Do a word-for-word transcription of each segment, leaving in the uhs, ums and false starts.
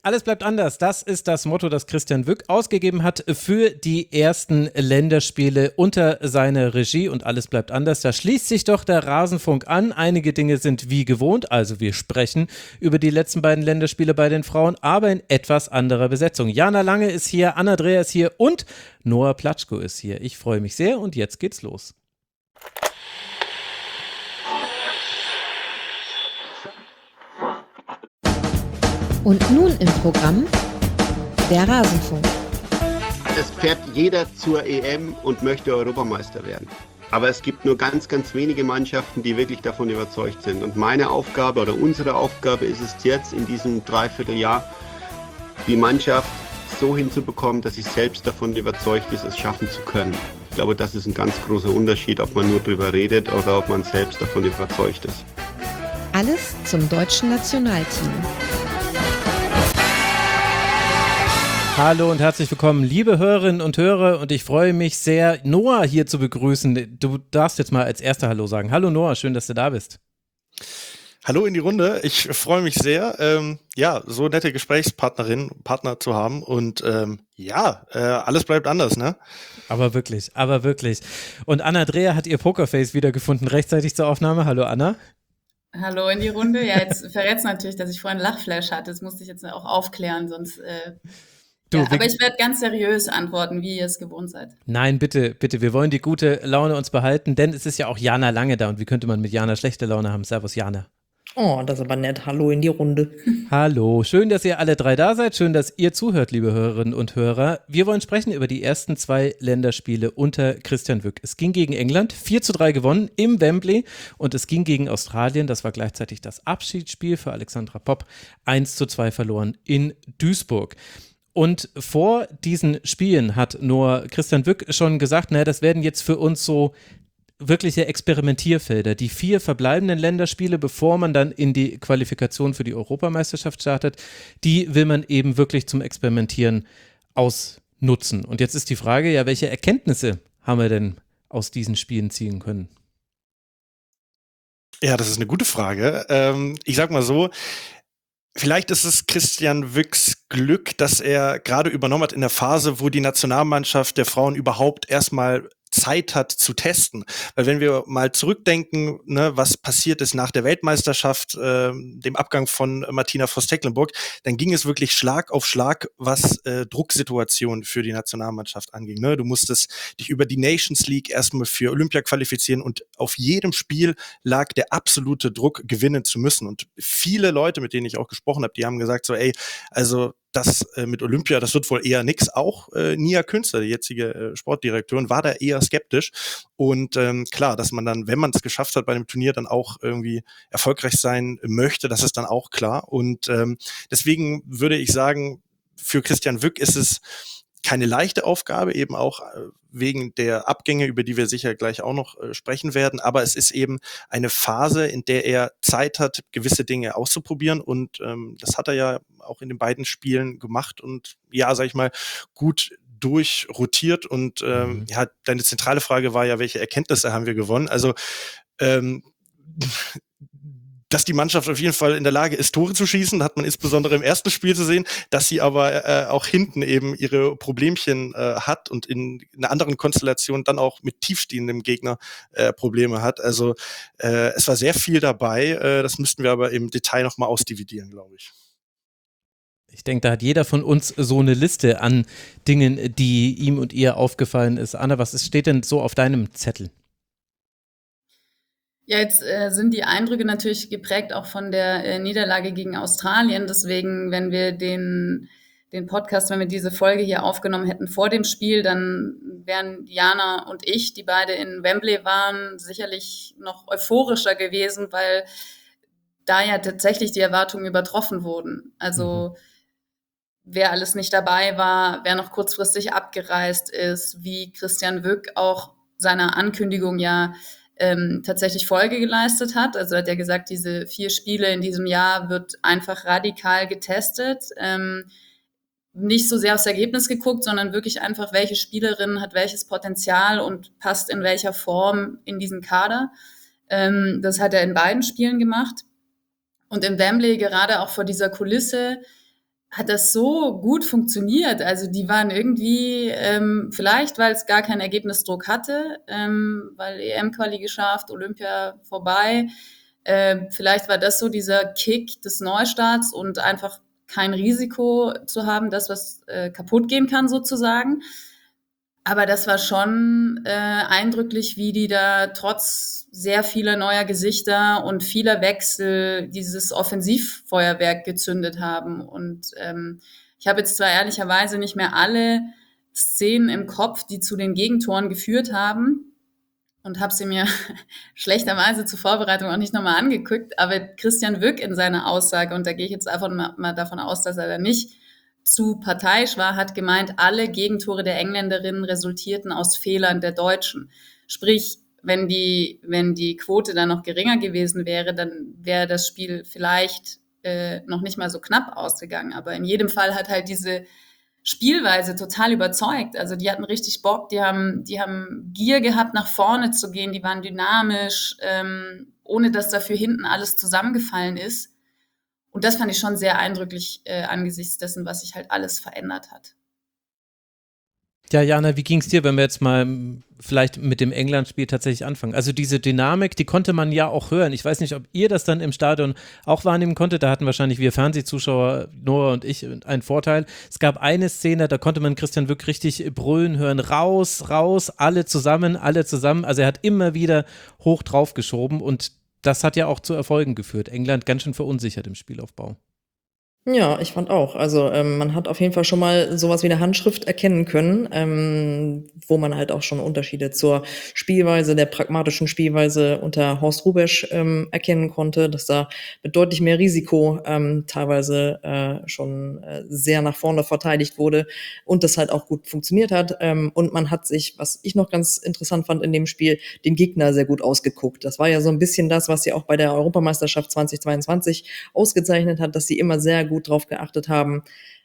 Alles bleibt anders. Das ist das Motto, das Christian Wück ausgegeben hat für die ersten Länderspiele unter seiner Regie und alles bleibt anders. Da schließt sich doch der Rasenfunk an. Einige Dinge sind wie gewohnt, also wir sprechen über die letzten beiden Länderspiele bei den Frauen, aber in etwas anderer Besetzung. Jana Lange ist hier, Anna Dreher ist hier und Noah Platschko ist hier. Ich freue mich sehr und jetzt geht's los. Und nun im Programm der Rasenfunk. Es fährt jeder zur E M und möchte Europameister werden. Aber es gibt nur ganz, ganz wenige Mannschaften, die wirklich davon überzeugt sind. Und meine Aufgabe oder unsere Aufgabe ist es jetzt in diesem Dreivierteljahr, die Mannschaft so hinzubekommen, dass sie selbst davon überzeugt ist, es schaffen zu können. Ich glaube, das ist ein ganz großer Unterschied, ob man nur drüber redet oder ob man selbst davon überzeugt ist. Alles zum deutschen Nationalteam. Hallo und herzlich willkommen, liebe Hörerinnen und Hörer, und ich freue mich sehr, Noah hier zu begrüßen. Du darfst jetzt mal als erster Hallo sagen. Hallo Noah, schön, dass du da bist. Hallo in die Runde, ich freue mich sehr, ähm, ja, so nette Gesprächspartnerin, Partner zu haben und ähm, ja, äh, alles bleibt anders, ne? Aber wirklich, aber wirklich. Und Anna Dreher hat ihr Pokerface wiedergefunden, rechtzeitig zur Aufnahme. Hallo Anna. Hallo in die Runde. Ja, jetzt verrät's natürlich, dass ich vorhin einen Lachflash hatte. Das musste ich jetzt auch aufklären, sonst... Äh Du, ja, aber ich werde ganz seriös antworten, wie ihr es gewohnt seid. Nein, bitte, bitte, wir wollen die gute Laune uns behalten, denn es ist ja auch Jana Lange da und wie könnte man mit Jana schlechte Laune haben? Servus Jana. Oh, das ist aber nett. Hallo in die Runde. Hallo, schön, dass ihr alle drei da seid, schön, dass ihr zuhört, liebe Hörerinnen und Hörer. Wir wollen sprechen über die ersten zwei Länderspiele unter Christian Wück. Es ging gegen England, vier zu drei gewonnen im Wembley, und es ging gegen Australien, das war gleichzeitig das Abschiedsspiel für Alexandra Popp, eins zu zwei verloren in Duisburg. Und vor diesen Spielen hat nur Christian Wück schon gesagt, naja, das werden jetzt für uns so wirkliche Experimentierfelder. Die vier verbleibenden Länderspiele, bevor man dann in die Qualifikation für die Europameisterschaft startet, die will man eben wirklich zum Experimentieren ausnutzen. Und jetzt ist die Frage, ja, welche Erkenntnisse haben wir denn aus diesen Spielen ziehen können? Ja, das ist eine gute Frage. Ähm, ich sag mal so, vielleicht ist es Christian Wücks Glück, dass er gerade übernommen hat in der Phase, wo die Nationalmannschaft der Frauen überhaupt erstmal Zeit hat zu testen. Weil wenn wir mal zurückdenken, ne, was passiert ist nach der Weltmeisterschaft, äh, dem Abgang von Martina Voss-Tecklenburg, dann ging es wirklich Schlag auf Schlag, was äh, Drucksituationen für die Nationalmannschaft anging. Ne? Du musstest dich über die Nations League erstmal für Olympia qualifizieren und auf jedem Spiel lag der absolute Druck, gewinnen zu müssen. Und viele Leute, mit denen ich auch gesprochen habe, die haben gesagt so, ey, also das äh, mit Olympia, das wird wohl eher nix. Auch äh, Nia Künstler, die jetzige äh, Sportdirektorin, war da eher skeptisch. Und ähm, klar, dass man dann, wenn man es geschafft hat bei dem Turnier, dann auch irgendwie erfolgreich sein möchte, das ist dann auch klar. Und ähm, deswegen würde ich sagen, für Christian Wück ist es keine leichte Aufgabe, eben auch wegen der Abgänge, über die wir sicher gleich auch noch äh, sprechen werden. Aber es ist eben eine Phase, in der er Zeit hat, gewisse Dinge auszuprobieren. Und ähm, das hat er ja auch in den beiden Spielen gemacht und ja, sag ich mal, gut durchrotiert. Und ähm, mhm. ja, deine zentrale Frage war ja, welche Erkenntnisse haben wir gewonnen? Also ähm, dass die Mannschaft auf jeden Fall in der Lage ist, Tore zu schießen, hat man insbesondere im ersten Spiel zu sehen, dass sie aber äh, auch hinten eben ihre Problemchen äh, hat und in einer anderen Konstellation dann auch mit tiefstehendem Gegner äh, Probleme hat. Also äh, es war sehr viel dabei, äh, das müssten wir aber im Detail nochmal ausdividieren, glaube ich. Ich denke, da hat jeder von uns so eine Liste an Dingen, die ihm und ihr aufgefallen ist. Anna, was steht denn so auf deinem Zettel? Ja, jetzt äh, sind die Eindrücke natürlich geprägt auch von der äh, Niederlage gegen Australien. Deswegen, wenn wir den, den Podcast, wenn wir diese Folge hier aufgenommen hätten vor dem Spiel, dann wären Jana und ich, die beide in Wembley waren, sicherlich noch euphorischer gewesen, weil da ja tatsächlich die Erwartungen übertroffen wurden. Also mhm. wer alles nicht dabei war, wer noch kurzfristig abgereist ist, wie Christian Wück auch seiner Ankündigung ja Ähm, tatsächlich Folge geleistet hat. Also hat er gesagt, diese vier Spiele in diesem Jahr wird einfach radikal getestet. Ähm, nicht so sehr aufs Ergebnis geguckt, sondern wirklich einfach, welche Spielerin hat welches Potenzial und passt in welcher Form in diesen Kader. Ähm, das hat er in beiden Spielen gemacht. Und im Wembley, gerade auch vor dieser Kulisse, hat das so gut funktioniert. Also die waren irgendwie, ähm, vielleicht weil es gar keinen Ergebnisdruck hatte, ähm, weil E M-Quali geschafft, Olympia vorbei. Äh, vielleicht war das so dieser Kick des Neustarts und einfach kein Risiko zu haben, dass was äh, kaputt gehen kann sozusagen. Aber das war schon äh, eindrücklich, wie die da trotz sehr vieler neuer Gesichter und vieler Wechsel dieses Offensivfeuerwerk gezündet haben. Und ähm, ich habe jetzt zwar ehrlicherweise nicht mehr alle Szenen im Kopf, die zu den Gegentoren geführt haben und habe sie mir schlechterweise zur Vorbereitung auch nicht nochmal angeguckt, aber Christian Wück in seiner Aussage, und da gehe ich jetzt einfach mal, mal davon aus, dass er da nicht zu parteiisch war, hat gemeint, alle Gegentore der Engländerinnen resultierten aus Fehlern der Deutschen. Sprich, wenn die, wenn die Quote dann noch geringer gewesen wäre, dann wäre das Spiel vielleicht äh, noch nicht mal so knapp ausgegangen. Aber in jedem Fall hat halt diese Spielweise total überzeugt. Also die hatten richtig Bock, die haben, die haben Gier gehabt, nach vorne zu gehen, die waren dynamisch, ähm, ohne dass dafür hinten alles zusammengefallen ist. Und das fand ich schon sehr eindrücklich äh, angesichts dessen, was sich halt alles verändert hat. Ja, Jana, wie ging es dir, wenn wir jetzt mal m, vielleicht mit dem England-Spiel tatsächlich anfangen? Also diese Dynamik, die konnte man ja auch hören. Ich weiß nicht, ob ihr das dann im Stadion auch wahrnehmen konntet. Da hatten wahrscheinlich wir Fernsehzuschauer, Noah und ich, einen Vorteil. Es gab eine Szene, da konnte man Christian Wück richtig brüllen hören. Raus, raus, alle zusammen, alle zusammen. Also er hat immer wieder hoch drauf geschoben und das hat ja auch zu Erfolgen geführt. England ganz schön verunsichert im Spielaufbau. Ja, ich fand auch. Also ähm, man hat auf jeden Fall schon mal sowas wie eine Handschrift erkennen können, ähm, wo man halt auch schon Unterschiede zur Spielweise, der pragmatischen Spielweise unter Horst Hrubesch ähm, erkennen konnte, dass da mit deutlich mehr Risiko ähm, teilweise äh, schon äh, sehr nach vorne verteidigt wurde und das halt auch gut funktioniert hat. Ähm, und man hat sich, was ich noch ganz interessant fand in dem Spiel, den Gegner sehr gut ausgeguckt. Das war ja so ein bisschen das, was sie auch bei der Europameisterschaft zweitausendzweiundzwanzig ausgezeichnet hat, dass sie immer sehr gut drauf geachtet haben,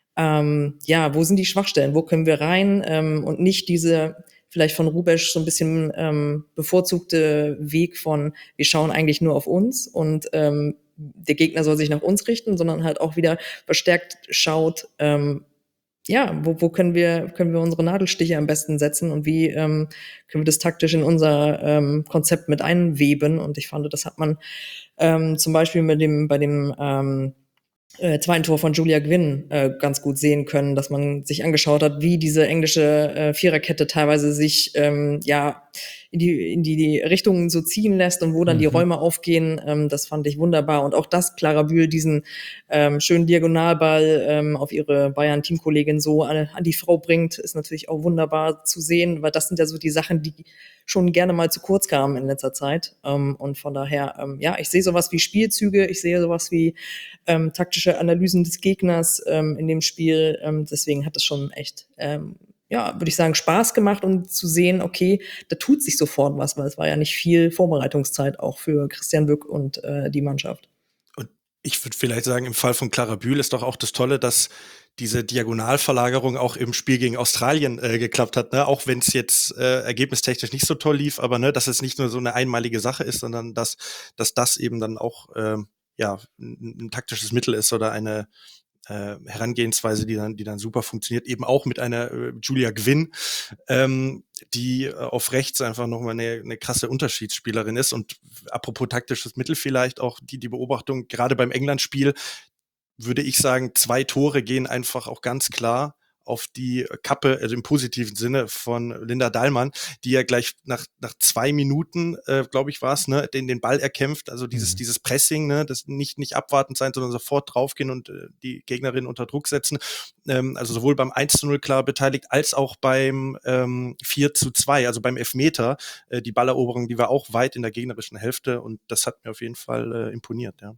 ähm, ja, wo sind die Schwachstellen, wo können wir rein ähm, und nicht diese vielleicht von Hrubesch so ein bisschen ähm, bevorzugte Weg von, wir schauen eigentlich nur auf uns und ähm, der Gegner soll sich nach uns richten, sondern halt auch wieder verstärkt schaut, ähm, ja, wo, wo können wir, können wir unsere Nadelstiche am besten setzen und wie ähm, können wir das taktisch in unser ähm, Konzept mit einweben. Und ich fand, das hat man ähm, zum Beispiel mit dem, bei dem ähm, äh, zweiten Tor von Julia Gwynn äh, ganz gut sehen können, dass man sich angeschaut hat, wie diese englische äh, Viererkette teilweise sich ähm, ja in die in die, die Richtungen so ziehen lässt und wo dann mhm. die Räume aufgehen. Ähm, das fand ich wunderbar und auch dass Clara Bühl diesen ähm, schönen Diagonalball ähm, auf ihre Bayern-Teamkollegin so an, an die Frau bringt, ist natürlich auch wunderbar zu sehen, weil das sind ja so die Sachen, die schon gerne mal zu kurz kamen in letzter Zeit. Ähm, und von daher, ähm, ja, ich sehe sowas wie Spielzüge, ich sehe sowas wie ähm, taktische Analysen des Gegners ähm, in dem Spiel. Ähm, deswegen hat das schon echt, ähm, ja, würde ich sagen, Spaß gemacht, um zu sehen, okay, da tut sich sofort was, weil es war ja nicht viel Vorbereitungszeit auch für Christian Wück und äh, die Mannschaft. Und ich würde vielleicht sagen, im Fall von Clara Bühl ist doch auch das Tolle, dass diese Diagonalverlagerung auch im Spiel gegen Australien äh, geklappt hat, ne? Auch wenn es jetzt äh, ergebnistechnisch nicht so toll lief, aber ne, dass es nicht nur so eine einmalige Sache ist, sondern dass, dass das eben dann auch ähm, ja, ein, ein taktisches Mittel ist oder eine äh, Herangehensweise, die dann, die dann super funktioniert, eben auch mit einer äh, Julia Gwynn, ähm, die äh, auf rechts einfach nochmal eine, eine krasse Unterschiedsspielerin ist. Und apropos taktisches Mittel vielleicht auch die, die Beobachtung, gerade beim England-Spiel, würde ich sagen, zwei Tore gehen einfach auch ganz klar auf die Kappe, also im positiven Sinne von Linda Dahlmann, die ja gleich nach nach zwei Minuten, äh, glaube ich, war es, ne, den den Ball erkämpft, also dieses mhm. dieses Pressing, ne, das nicht nicht abwartend sein, sondern sofort draufgehen und äh, die Gegnerin unter Druck setzen. Ähm, also sowohl beim eins zu null klar beteiligt, als auch beim ähm, vier zu zwei, also beim Elfmeter. Äh, die Balleroberung, die war auch weit in der gegnerischen Hälfte und das hat mir auf jeden Fall äh, imponiert, ja.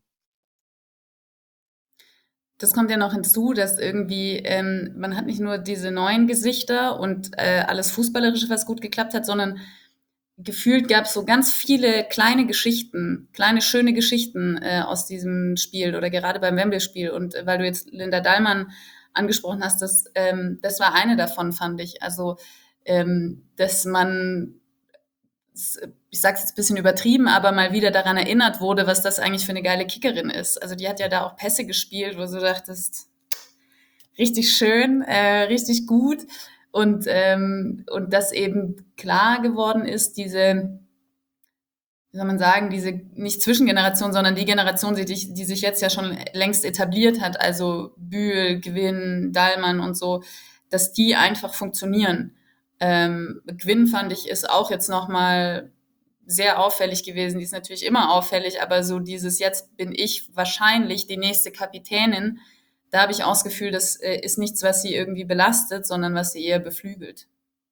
Das kommt ja noch hinzu, dass irgendwie ähm, man hat nicht nur diese neuen Gesichter und äh, alles Fußballerische, was gut geklappt hat, sondern gefühlt gab es so ganz viele kleine Geschichten, kleine schöne Geschichten äh, aus diesem Spiel oder gerade beim Wembley-Spiel. Und äh, weil du jetzt Linda Dahlmann angesprochen hast, das, ähm, das war eine davon, fand ich. Also, ähm, dass man, ich sag's jetzt ein bisschen übertrieben, aber mal wieder daran erinnert wurde, was das eigentlich für eine geile Kickerin ist. Also die hat ja da auch Pässe gespielt, wo du dachtest, richtig schön, äh, richtig gut. Und, ähm, und dass eben klar geworden ist, diese, wie soll man sagen, diese nicht Zwischengeneration, sondern die Generation, die, die sich jetzt ja schon längst etabliert hat, also Bühl, Gwynn, Dahlmann und so, dass die einfach funktionieren. Ähm, Gwynn fand ich ist auch jetzt nochmal sehr auffällig gewesen. Die ist natürlich immer auffällig, aber so dieses jetzt bin ich wahrscheinlich die nächste Kapitänin, da habe ich auch das Gefühl, das äh, ist nichts, was sie irgendwie belastet, sondern was sie eher beflügelt.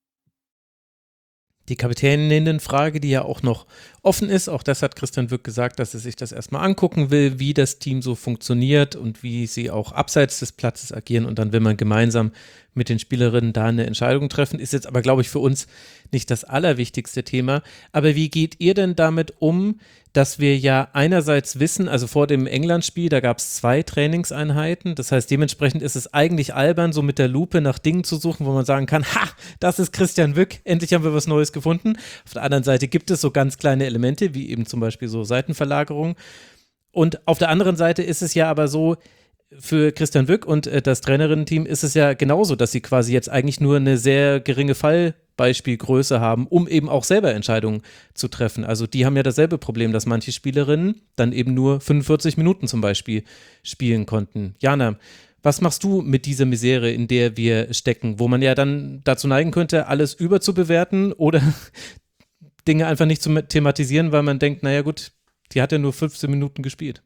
Die Kapitäninnenfrage, die ja auch noch offen ist, auch das hat Christian Wück gesagt, dass er sich das erstmal angucken will, wie das Team so funktioniert und wie sie auch abseits des Platzes agieren und dann will man gemeinsam mit den Spielerinnen da eine Entscheidung treffen. Ist jetzt aber, glaube ich, für uns nicht das allerwichtigste Thema. Aber wie geht ihr denn damit um, dass wir ja einerseits wissen, also vor dem England-Spiel, da gab es zwei Trainingseinheiten, das heißt, dementsprechend ist es eigentlich albern, so mit der Lupe nach Dingen zu suchen, wo man sagen kann, ha, das ist Christian Wück, endlich haben wir was Neues gefunden. Auf der anderen Seite gibt es so ganz kleine Elemente, wie eben zum Beispiel so Seitenverlagerung. Und auf der anderen Seite ist es ja aber so, für Christian Wück und äh, das Trainerinnen-Team ist es ja genauso, dass sie quasi jetzt eigentlich nur eine sehr geringe Fallbeispielgröße haben, um eben auch selber Entscheidungen zu treffen. Also die haben ja dasselbe Problem, dass manche Spielerinnen dann eben nur fünfundvierzig Minuten zum Beispiel spielen konnten. Jana, was machst du mit dieser Misere, in der wir stecken, wo man ja dann dazu neigen könnte, alles überzubewerten oder Dinge einfach nicht zu thematisieren, weil man denkt, naja gut, die hat ja nur fünfzehn Minuten gespielt.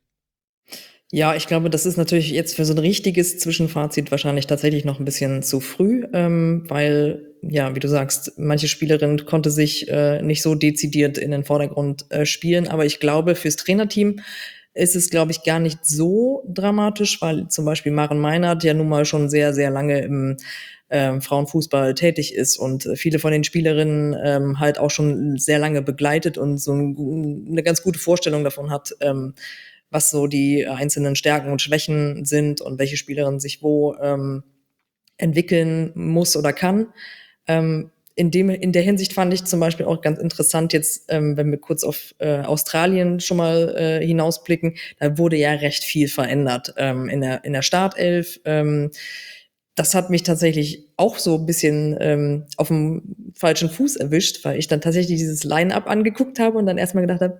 Ja, ich glaube, das ist natürlich jetzt für so ein richtiges Zwischenfazit wahrscheinlich tatsächlich noch ein bisschen zu früh, ähm, weil, ja, wie du sagst, manche Spielerin konnte sich äh, nicht so dezidiert in den Vordergrund äh, spielen. Aber ich glaube, fürs Trainerteam ist es, glaube ich, gar nicht so dramatisch, weil zum Beispiel Maren Meinert ja nun mal schon sehr, sehr lange im ähm, Frauenfußball tätig ist und viele von den Spielerinnen ähm, halt auch schon sehr lange begleitet und so ein, eine ganz gute Vorstellung davon hat, ähm, was so die einzelnen Stärken und Schwächen sind und welche Spielerin sich wo ähm, entwickeln muss oder kann. Ähm, in dem, in der Hinsicht fand ich zum Beispiel auch ganz interessant jetzt, ähm, wenn wir kurz auf äh, Australien schon mal äh, hinausblicken, da wurde ja recht viel verändert ähm, in der in der Startelf. Ähm, das hat mich tatsächlich auch so ein bisschen ähm, auf dem falschen Fuß erwischt, weil ich dann tatsächlich dieses Line-Up angeguckt habe und dann erstmal gedacht habe,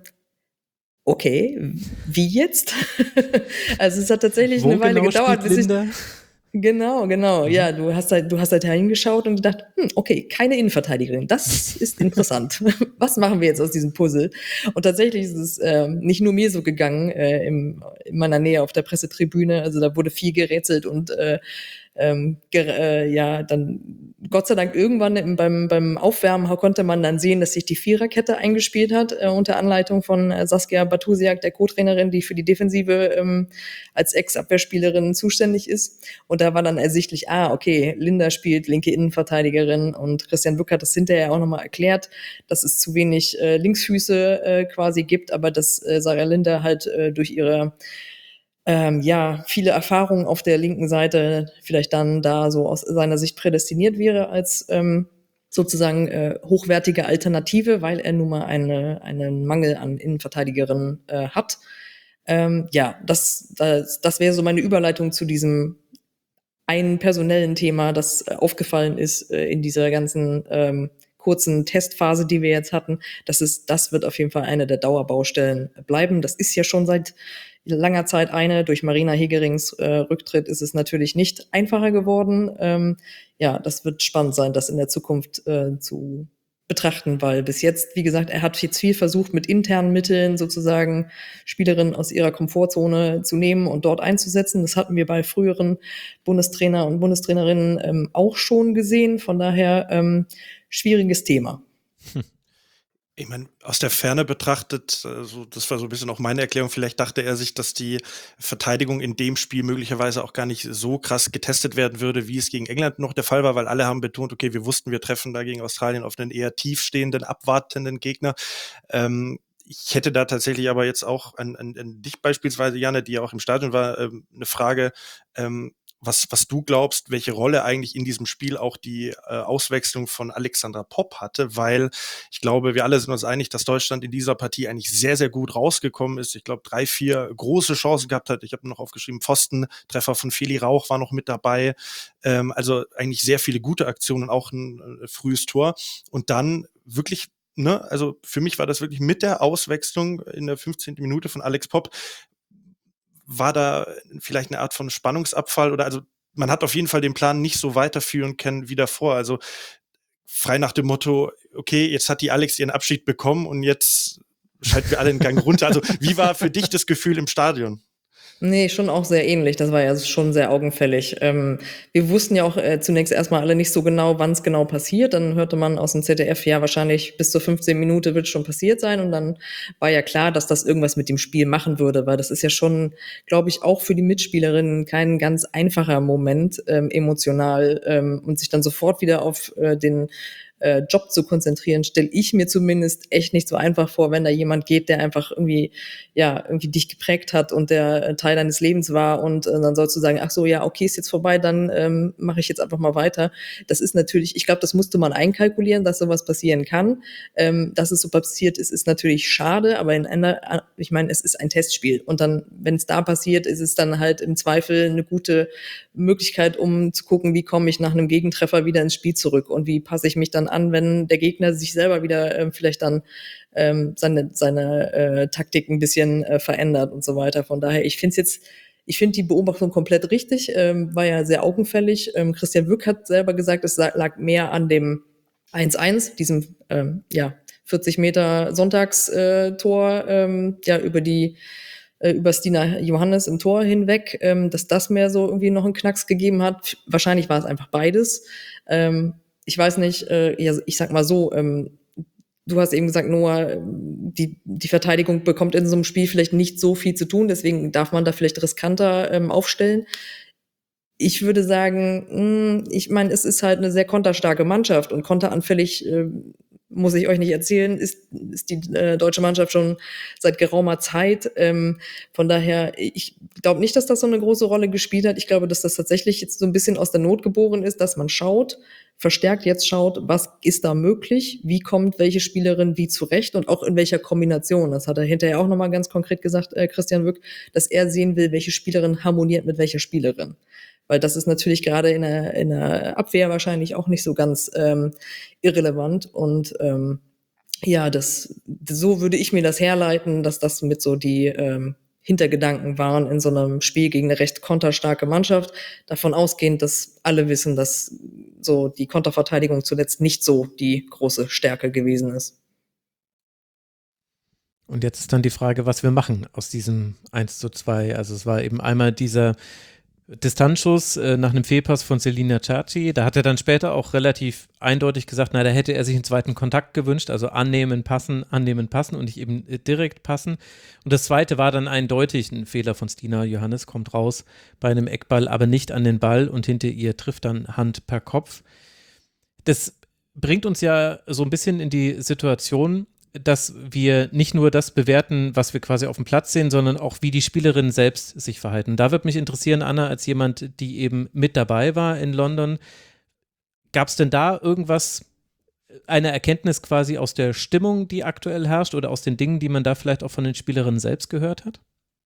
okay, wie jetzt? Also es hat tatsächlich Wo eine Weile genau gedauert, bis ich Linda? Genau, genau. Mhm. Ja, du hast halt, du hast halt hingeschaut und gedacht, hm, okay, keine Innenverteidigerin. Das ist interessant. Was machen wir jetzt aus diesem Puzzle? Und tatsächlich ist es äh, nicht nur mir so gegangen äh, im, in meiner Nähe auf der Pressetribüne. Also da wurde viel gerätselt und äh, ähm, ger- äh, ja, dann Gott sei Dank irgendwann im, beim, beim Aufwärmen konnte man dann sehen, dass sich die Viererkette eingespielt hat, äh, unter Anleitung von äh, Saskia Bartusiak, der Co-Trainerin, die für die Defensive ähm, als Ex-Abwehrspielerin zuständig ist. Und da war dann ersichtlich, ah, okay, Linda spielt linke Innenverteidigerin und Christian Wück hat das hinterher auch nochmal erklärt, dass es zu wenig äh, Linksfüße äh, quasi gibt, aber dass äh, Sarah Linda halt äh, durch ihre Ähm, ja, viele Erfahrungen auf der linken Seite vielleicht dann da so aus seiner Sicht prädestiniert wäre als ähm, sozusagen äh, hochwertige Alternative, weil er nun mal eine, einen Mangel an Innenverteidigerinnen äh, hat. Ähm, ja, das, das, das wäre so meine Überleitung zu diesem einen personellen Thema, das äh, aufgefallen ist äh, in dieser ganzen ähm, kurzen Testphase, die wir jetzt hatten. Das ist, das wird auf jeden Fall eine der Dauerbaustellen bleiben. Das ist ja schon seit langer Zeit eine. Durch Marina Hegerings äh, Rücktritt ist es natürlich nicht einfacher geworden. Ähm, ja, das wird spannend sein, das in der Zukunft äh, zu betrachten, weil bis jetzt, wie gesagt, er hat jetzt viel versucht, mit internen Mitteln sozusagen Spielerinnen aus ihrer Komfortzone zu nehmen und dort einzusetzen. Das hatten wir bei früheren Bundestrainer und Bundestrainerinnen ähm, auch schon gesehen. Von daher ähm, schwieriges Thema. Ich meine, aus der Ferne betrachtet, also das war so ein bisschen auch meine Erklärung, vielleicht dachte er sich, dass die Verteidigung in dem Spiel möglicherweise auch gar nicht so krass getestet werden würde, wie es gegen England noch der Fall war, weil alle haben betont, okay, wir wussten, wir treffen da gegen Australien auf einen eher tiefstehenden, abwartenden Gegner. Ähm, ich hätte da tatsächlich aber jetzt auch an, an, an dich beispielsweise, Janne, die ja auch im Stadion war, ähm, eine Frage, ähm, was, was du glaubst, welche Rolle eigentlich in diesem Spiel auch die äh, Auswechslung von Alexandra Popp hatte, weil ich glaube, wir alle sind uns einig, dass Deutschland in dieser Partie eigentlich sehr, sehr gut rausgekommen ist. Ich glaube, drei, vier große Chancen gehabt hat. Ich habe noch aufgeschrieben, Pfostentreffer von Feli Rauch war noch mit dabei. Ähm, also eigentlich sehr viele gute Aktionen, auch ein äh, frühes Tor. Und dann wirklich, ne, also für mich war das wirklich mit der Auswechslung in der fünfzehnten Minute von Alex Popp, war da vielleicht eine Art von Spannungsabfall oder also man hat auf jeden Fall den Plan nicht so weiterführen können wie davor. Also frei nach dem Motto, okay, jetzt hat die Alex ihren Abschied bekommen und jetzt schalten wir alle den Gang runter. Also wie war für dich das Gefühl im Stadion? Nee, schon auch sehr ähnlich. Das war ja schon sehr augenfällig. Ähm, wir wussten ja auch äh, zunächst erstmal alle nicht so genau, wann es genau passiert. Dann hörte man aus dem Z D F, ja, wahrscheinlich bis zur fünfzehnten Minute wird schon passiert sein. Und dann war ja klar, dass das irgendwas mit dem Spiel machen würde, weil das ist ja schon, glaube ich, auch für die Mitspielerinnen kein ganz einfacher Moment ähm, emotional ähm, und sich dann sofort wieder auf äh, den äh, Job zu konzentrieren, stelle ich mir zumindest echt nicht so einfach vor, wenn da jemand geht, der einfach irgendwie, ja, irgendwie dich geprägt hat und der äh, Teil deines Lebens war und äh, dann sollst du sagen, ach so, ja, okay, ist jetzt vorbei, dann ähm, mache ich jetzt einfach mal weiter. Das ist natürlich, ich glaube, das musste man einkalkulieren, dass sowas passieren kann. Ähm, dass es so passiert ist, ist natürlich schade, aber in einer, ich meine, es ist ein Testspiel und dann, wenn es da passiert, ist es dann halt im Zweifel eine gute Möglichkeit, um zu gucken, wie komme ich nach einem Gegentreffer wieder ins Spiel zurück und wie passe ich mich dann an, wenn der Gegner sich selber wieder äh, vielleicht dann ähm, seine, seine äh, Taktik ein bisschen äh, verändert und so weiter. Von daher, ich finde es jetzt, ich finde die Beobachtung komplett richtig, ähm, war ja sehr augenfällig. Ähm, Christian Wück hat selber gesagt, es lag mehr an dem eins eins, diesem ähm, ja vierzig Meter Sonntagstor, ähm, ja über die äh, über Stina Johannes im Tor hinweg, ähm, dass das mehr so irgendwie noch einen Knacks gegeben hat. Wahrscheinlich war es einfach beides. Ähm, ich weiß nicht, äh, ja, ich sag mal so, ähm, du hast eben gesagt, Noah, die, die Verteidigung bekommt in so einem Spiel vielleicht nicht so viel zu tun, deswegen darf man da vielleicht riskanter ähm, aufstellen. Ich würde sagen, mh, ich meine, es ist halt eine sehr konterstarke Mannschaft und konteranfällig, äh, muss ich euch nicht erzählen, ist, ist die äh, deutsche Mannschaft schon seit geraumer Zeit. Ähm, von daher, ich glaube nicht, dass das so eine große Rolle gespielt hat. Ich glaube, dass das tatsächlich jetzt so ein bisschen aus der Not geboren ist, dass man schaut, verstärkt jetzt schaut, was ist da möglich, wie kommt welche Spielerin wie zurecht und auch in welcher Kombination. Das hat er hinterher auch nochmal ganz konkret gesagt, äh, Christian Wück, dass er sehen will, welche Spielerin harmoniert mit welcher Spielerin. Weil das ist natürlich gerade in der, in der Abwehr wahrscheinlich auch nicht so ganz ähm, irrelevant. Und ähm, ja, das so würde ich mir das herleiten, dass das mit so die ähm, Hintergedanken waren in so einem Spiel gegen eine recht konterstarke Mannschaft. Davon ausgehend, dass alle wissen, dass so die Konterverteidigung zuletzt nicht so die große Stärke gewesen ist. Und jetzt ist dann die Frage, was wir machen aus diesem eins zu zwei. Also es war eben einmal dieser Distanzschuss äh, nach einem Fehlpass von Selina Ciacci. Da hat er dann später auch relativ eindeutig gesagt, na, da hätte er sich einen zweiten Kontakt gewünscht, also annehmen, passen, annehmen, passen und nicht eben äh, direkt passen. Und das zweite war dann eindeutig ein Fehler von Stina Johannes, kommt raus bei einem Eckball, aber nicht an den Ball und hinter ihr trifft dann Hand per Kopf. Das bringt uns ja so ein bisschen in die Situation, dass wir nicht nur das bewerten, was wir quasi auf dem Platz sehen, sondern auch, wie die Spielerinnen selbst sich verhalten. Da würde mich interessieren, Anna, als jemand, die eben mit dabei war in London, gab es denn da irgendwas, eine Erkenntnis quasi aus der Stimmung, die aktuell herrscht oder aus den Dingen, die man da vielleicht auch von den Spielerinnen selbst gehört hat?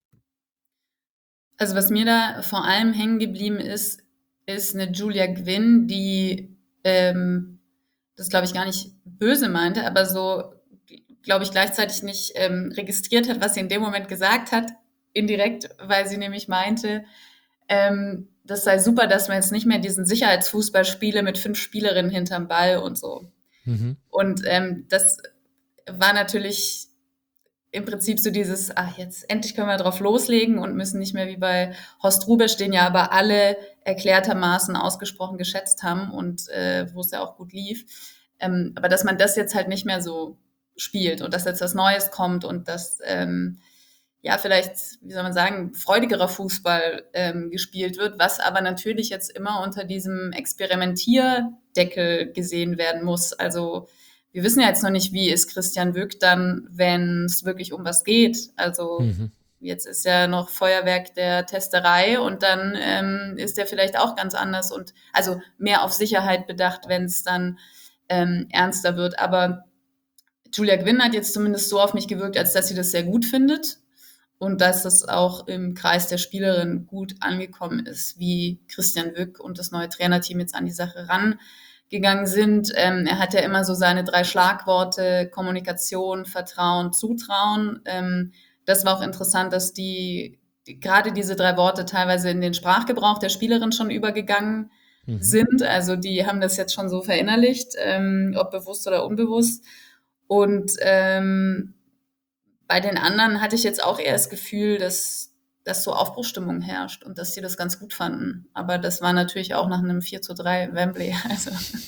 Also was mir da vor allem hängen geblieben ist, ist eine Julia Gwynn, die ähm, das, glaube ich, gar nicht böse meinte, aber so, glaube ich, gleichzeitig nicht ähm, registriert hat, was sie in dem Moment gesagt hat, indirekt, weil sie nämlich meinte, ähm, das sei super, dass man jetzt nicht mehr diesen Sicherheitsfußball spiele mit fünf Spielerinnen hinterm Ball und so. Mhm. Und ähm, das war natürlich im Prinzip so dieses, ach, jetzt endlich können wir drauf loslegen und müssen nicht mehr wie bei Horst Rubesch, den ja aber alle erklärtermaßen ausgesprochen geschätzt haben und äh, wo es ja auch gut lief. Ähm, aber dass man das jetzt halt nicht mehr so spielt und dass jetzt was Neues kommt und dass, ähm, ja, vielleicht, wie soll man sagen, freudigerer Fußball ähm, gespielt wird, was aber natürlich jetzt immer unter diesem Experimentierdeckel gesehen werden muss. Also wir wissen ja jetzt noch nicht, wie ist Christian Wück dann, wenn es wirklich um was geht. Also mhm. jetzt ist ja noch Feuerwerk der Testerei und dann ähm, ist der vielleicht auch ganz anders und also mehr auf Sicherheit bedacht, wenn es dann ähm, ernster wird. Aber Julia Gwynn hat jetzt zumindest so auf mich gewirkt, als dass sie das sehr gut findet und dass es auch im Kreis der Spielerin gut angekommen ist, wie Christian Wück und das neue Trainerteam jetzt an die Sache rangegangen sind. Ähm, er hat ja immer so seine drei Schlagworte: Kommunikation, Vertrauen, Zutrauen. Ähm, das war auch interessant, dass die, die gerade diese drei Worte teilweise in den Sprachgebrauch der Spielerin schon übergegangen mhm. sind. Also die haben das jetzt schon so verinnerlicht, ähm, ob bewusst oder unbewusst. Und ähm, bei den anderen hatte ich jetzt auch eher das Gefühl, dass, dass so Aufbruchsstimmung herrscht und dass sie das ganz gut fanden. Aber das war natürlich auch nach einem vier zu drei Wembley. Also.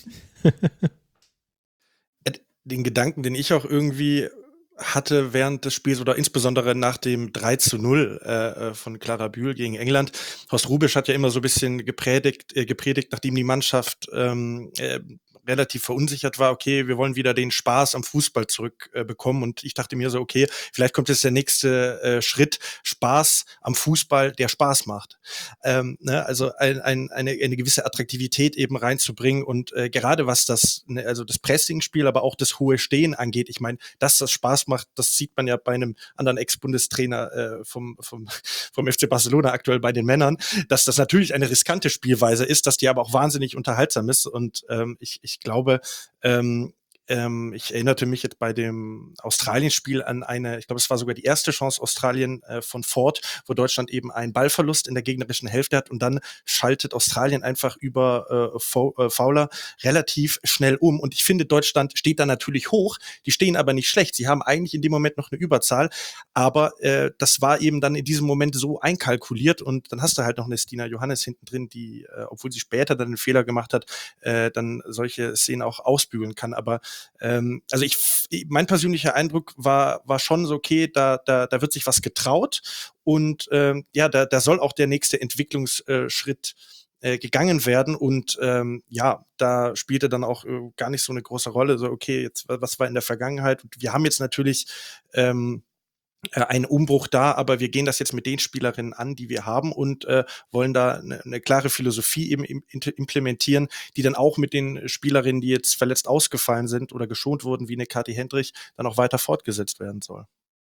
Den Gedanken, den ich auch irgendwie hatte während des Spiels oder insbesondere nach dem drei zu null äh, von Clara Bühl gegen England. Horst Hrubesch hat ja immer so ein bisschen gepredigt, äh, gepredigt, nachdem die Mannschaft ähm, äh, relativ verunsichert war, okay, wir wollen wieder den Spaß am Fußball zurückbekommen. Äh, und ich dachte mir so, okay, vielleicht kommt jetzt der nächste äh, Schritt, Spaß am Fußball, der Spaß macht. Ähm, ne, also ein, ein, eine, eine gewisse Attraktivität eben reinzubringen und äh, gerade was das, ne, also das Pressingspiel, aber auch das hohe Stehen angeht, ich meine, dass das Spaß macht, das sieht man ja bei einem anderen Ex-Bundestrainer äh, vom, vom, vom F C Barcelona aktuell bei den Männern, dass das natürlich eine riskante Spielweise ist, dass die aber auch wahnsinnig unterhaltsam ist und ähm, ich, ich glaube, ähm, Ähm, ich erinnerte mich jetzt bei dem Australien-Spiel an eine, ich glaube, es war sogar die erste Chance Australien äh, von Ford, wo Deutschland eben einen Ballverlust in der gegnerischen Hälfte hat und dann schaltet Australien einfach über äh, Fowler relativ schnell um. Und ich finde, Deutschland steht da natürlich hoch, die stehen aber nicht schlecht. Sie haben eigentlich in dem Moment noch eine Überzahl, aber äh, das war eben dann in diesem Moment so einkalkuliert und dann hast du halt noch eine Stina Johannes hinten drin, die, äh, obwohl sie später dann einen Fehler gemacht hat, äh, dann solche Szenen auch ausbügeln kann. Aber Ähm, also ich, mein persönlicher Eindruck war, war schon so, okay, da, da, da wird sich was getraut und ähm, ja, da, da soll auch der nächste Entwicklungsschritt äh, gegangen werden und ähm, ja, da spielte dann auch äh, gar nicht so eine große Rolle, so okay, jetzt was war in der Vergangenheit und wir haben jetzt natürlich ähm, ein Umbruch da, aber wir gehen das jetzt mit den Spielerinnen an, die wir haben und äh, wollen da eine, eine klare Philosophie eben im, implementieren, die dann auch mit den Spielerinnen, die jetzt verletzt ausgefallen sind oder geschont wurden, wie eine Kathi Hendrich, dann auch weiter fortgesetzt werden soll.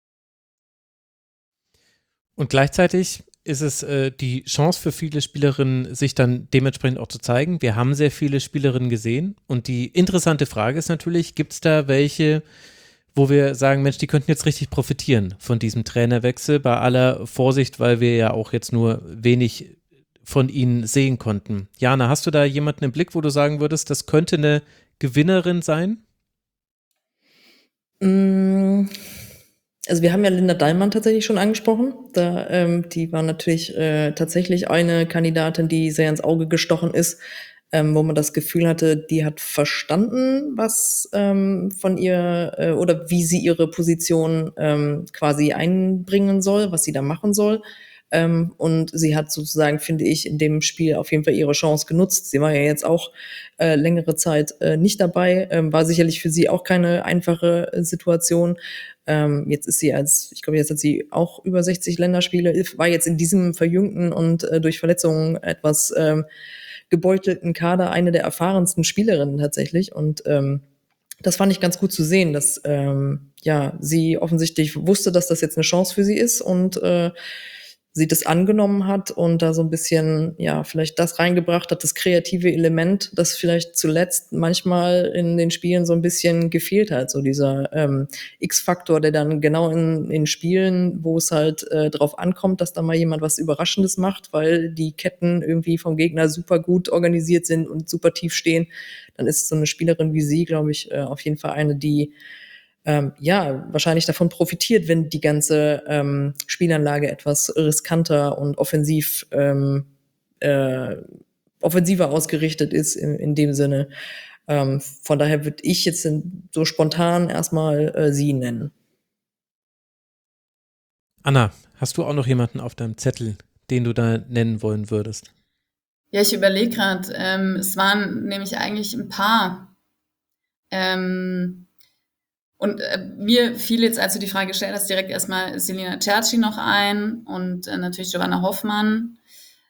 Und gleichzeitig ist es äh, die Chance für viele Spielerinnen, sich dann dementsprechend auch zu zeigen. Wir haben sehr viele Spielerinnen gesehen und die interessante Frage ist natürlich, gibt es da welche, wo wir sagen, Mensch, die könnten jetzt richtig profitieren von diesem Trainerwechsel, bei aller Vorsicht, weil wir ja auch jetzt nur wenig von ihnen sehen konnten. Jana, hast du da jemanden im Blick, wo du sagen würdest, das könnte eine Gewinnerin sein? Also wir haben ja Linda Dallmann tatsächlich schon angesprochen. Da, ähm, die war natürlich äh, tatsächlich eine Kandidatin, die sehr ins Auge gestochen ist, Ähm, wo man das Gefühl hatte, die hat verstanden, was ähm, von ihr äh, oder wie sie ihre Position ähm, quasi einbringen soll, was sie da machen soll. Ähm, und sie hat sozusagen, finde ich, in dem Spiel auf jeden Fall ihre Chance genutzt. Sie war ja jetzt auch äh, längere Zeit äh, nicht dabei, ähm, war sicherlich für sie auch keine einfache äh, Situation. Ähm, jetzt ist sie als, ich glaube, jetzt hat sie auch über sechzig Länderspiele, war jetzt in diesem verjüngten und äh, durch Verletzungen etwas ähm, gebeutelten Kader eine der erfahrensten Spielerinnen tatsächlich und ähm, das fand ich ganz gut zu sehen, dass ähm, ja sie offensichtlich wusste, dass das jetzt eine Chance für sie ist und äh, sie das angenommen hat und da so ein bisschen, ja, vielleicht das reingebracht hat, das kreative Element, das vielleicht zuletzt manchmal in den Spielen so ein bisschen gefehlt hat, so dieser ähm, X-Faktor, der dann genau in, in Spielen, wo es halt äh, drauf ankommt, dass da mal jemand was Überraschendes macht, weil die Ketten irgendwie vom Gegner super gut organisiert sind und super tief stehen, dann ist so eine Spielerin wie sie, glaube ich, äh, auf jeden Fall eine, die Ähm, ja, wahrscheinlich davon profitiert, wenn die ganze ähm, Spielanlage etwas riskanter und offensiv ähm, äh, offensiver ausgerichtet ist in, in dem Sinne. Ähm, von daher würde ich jetzt in, so spontan erstmal äh, sie nennen. Anna, hast du auch noch jemanden auf deinem Zettel, den du da nennen wollen würdest? Ja, ich überlege gerade, ähm, es waren nämlich eigentlich ein paar. Ähm, Und äh, mir fiel jetzt, als du die Frage gestellt hast, direkt erstmal Selina Cerci noch ein und äh, natürlich Giovanna Hoffmann.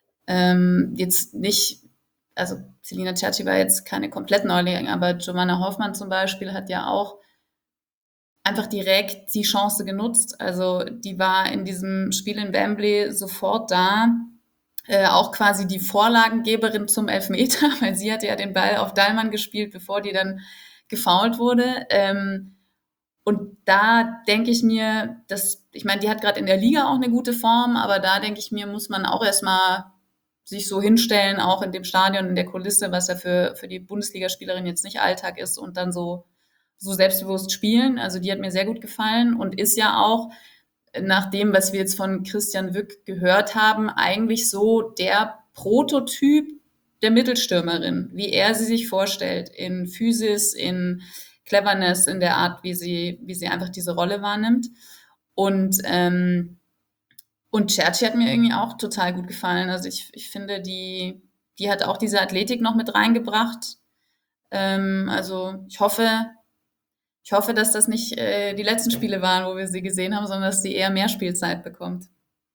Ähm, jetzt nicht, also Selina Cerci war jetzt keine komplett Neuling, aber Giovanna Hoffmann zum Beispiel hat ja auch einfach direkt die Chance genutzt. Also die war in diesem Spiel in Wembley sofort da, äh, auch quasi die Vorlagengeberin zum Elfmeter, weil sie hatte ja den Ball auf Dallmann gespielt, bevor die dann gefoult wurde. Ähm, und da denke ich mir, dass, ich meine, die hat gerade in der Liga auch eine gute Form, aber da denke ich mir, muss man auch erstmal sich so hinstellen, auch in dem Stadion, in der Kulisse, was ja für, für die Bundesligaspielerin jetzt nicht Alltag ist, und dann so, so selbstbewusst spielen. Also die hat mir sehr gut gefallen und ist ja auch, nach dem, was wir jetzt von Christian Wück gehört haben, eigentlich so der Prototyp der Mittelstürmerin, wie er sie sich vorstellt, in Physis, in Cleverness, in der Art, wie sie, wie sie einfach diese Rolle wahrnimmt. Und, ähm, und Cerci hat mir irgendwie auch total gut gefallen. Also ich, ich finde, die, die hat auch diese Athletik noch mit reingebracht. Ähm, also ich hoffe, ich hoffe, dass das nicht äh, die letzten Spiele waren, wo wir sie gesehen haben, sondern dass sie eher mehr Spielzeit bekommt.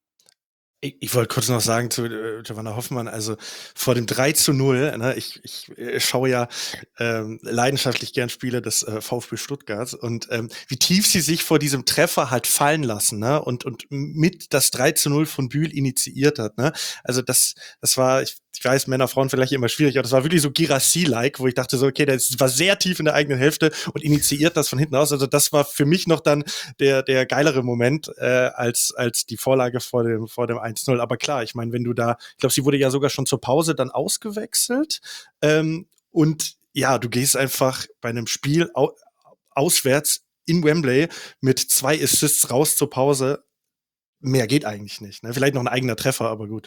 Ich, ich wollte kurz noch sagen zu äh, Giovanna Hoffmann, also vor dem drei zu null, ne, ich, ich äh, schaue ja ähm, leidenschaftlich gern Spiele des äh, VfB Stuttgart und ähm, wie tief sie sich vor diesem Treffer halt fallen lassen, ne, und, und mit das drei zu null von Bühl initiiert hat, ne, also das, das war, ich, ich weiß, Männer, Frauen vielleicht immer schwierig, aber das war wirklich so Girassi-like, wo ich dachte so, okay, der war sehr tief in der eigenen Hälfte und initiiert das von hinten aus, also das war für mich noch dann der, der geilere Moment, äh, als, als die Vorlage vor dem, vor dem eins null. Aber klar, ich meine, wenn du da, ich glaube, sie wurde ja sogar schon zur Pause dann ausgewechselt. Ähm, und ja, du gehst einfach bei einem Spiel au- auswärts in Wembley mit zwei Assists raus zur Pause. Mehr geht eigentlich nicht. Ne? Vielleicht noch ein eigener Treffer, aber gut.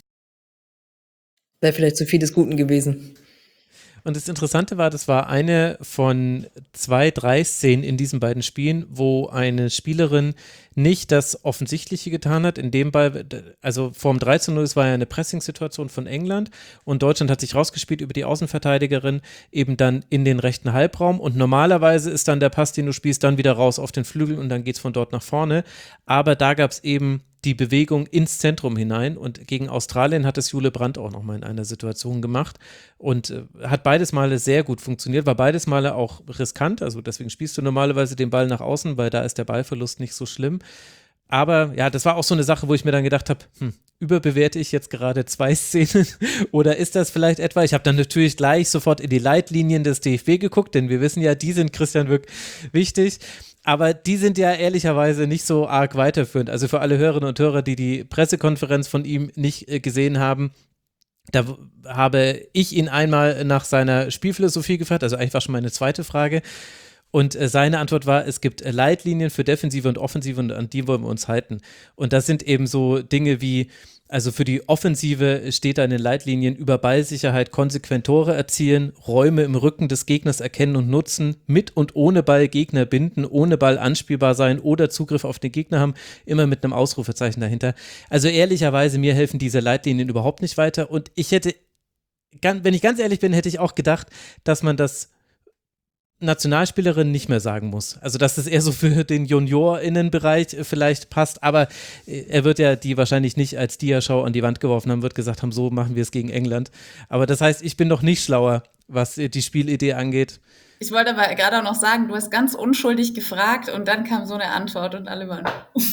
Wäre vielleicht zu viel des Guten gewesen. Und das Interessante war, das war eine von zwei, drei Szenen in diesen beiden Spielen, wo eine Spielerin nicht das Offensichtliche getan hat. In dem Ball, also vorm drei zu null, es war ja eine Pressing-Situation von England und Deutschland hat sich rausgespielt über die Außenverteidigerin eben dann in den rechten Halbraum und normalerweise ist dann der Pass, den du spielst, dann wieder raus auf den Flügel und dann geht's von dort nach vorne. Aber da gab es eben die Bewegung ins Zentrum hinein und gegen Australien hat es Jule Brandt auch nochmal in einer Situation gemacht und äh, hat beides Male sehr gut funktioniert, war beides Male auch riskant, also deswegen spielst du normalerweise den Ball nach außen, weil da ist der Ballverlust nicht so schlimm. Aber ja, das war auch so eine Sache, wo ich mir dann gedacht habe, hm, überbewerte ich jetzt gerade zwei Szenen oder ist das vielleicht etwa, ich habe dann natürlich gleich sofort in die Leitlinien des D F B geguckt, denn wir wissen ja, die sind Christian Wück wichtig. Aber die sind ja ehrlicherweise nicht so arg weiterführend. Also für alle Hörerinnen und Hörer, die die Pressekonferenz von ihm nicht äh, gesehen haben, da w- habe ich ihn einmal nach seiner Spielphilosophie gefragt, also eigentlich war schon meine zweite Frage. Und äh, seine Antwort war, es gibt äh, Leitlinien für Defensive und Offensive und an die wollen wir uns halten. Und das sind eben so Dinge wie, also für die Offensive steht da in den Leitlinien über Ballsicherheit konsequent Tore erzielen, Räume im Rücken des Gegners erkennen und nutzen, mit und ohne Ball Gegner binden, ohne Ball anspielbar sein oder Zugriff auf den Gegner haben, immer mit einem Ausrufezeichen dahinter. Also ehrlicherweise, mir helfen diese Leitlinien überhaupt nicht weiter und ich hätte, gan- wenn ich ganz ehrlich bin, hätte ich auch gedacht, dass man das Nationalspielerin nicht mehr sagen muss. Also dass das eher so für den JuniorInnenbereich äh, vielleicht passt, aber äh, er wird ja die wahrscheinlich nicht als Diaschau an die Wand geworfen haben, wird gesagt haben, so machen wir es gegen England. Aber das heißt, ich bin noch nicht schlauer, was äh, die Spielidee angeht. Ich wollte aber gerade auch noch sagen, du hast ganz unschuldig gefragt und dann kam so eine Antwort und alle waren,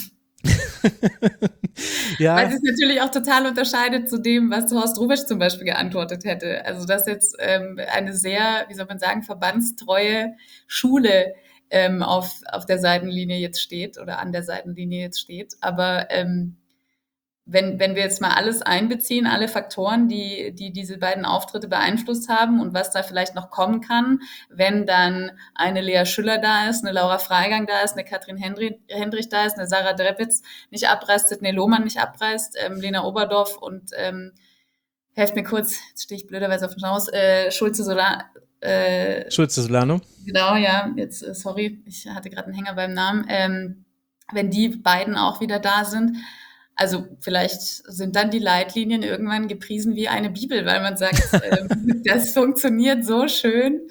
Ja, weil sie es natürlich auch total unterscheidet zu dem, was Horst Rubesch zum Beispiel geantwortet hätte. Also dass jetzt ähm, eine sehr, wie soll man sagen, verbandstreue Schule ähm, auf, auf der Seitenlinie jetzt steht oder an der Seitenlinie jetzt steht. Aber ähm, wenn, wenn wir jetzt mal alles einbeziehen, alle Faktoren, die, die diese beiden Auftritte beeinflusst haben und was da vielleicht noch kommen kann, wenn dann eine Lea Schüller da ist, eine Laura Freigang da ist, eine Katrin Hendri- Hendrich da ist, eine Sarah Drepitz nicht abreißt, Sidney Lohmann nicht abreißt, ähm, Lena Oberdorf und ähm, helft mir kurz, jetzt stehe ich blöderweise auf dem Haus, äh, Schulze Solar, äh, Schulze Solano. genau, ja, jetzt, äh, sorry, ich hatte gerade einen Hänger beim Namen, ähm, wenn die beiden auch wieder da sind. Also vielleicht sind dann die Leitlinien irgendwann gepriesen wie eine Bibel, weil man sagt, ähm, das funktioniert so schön.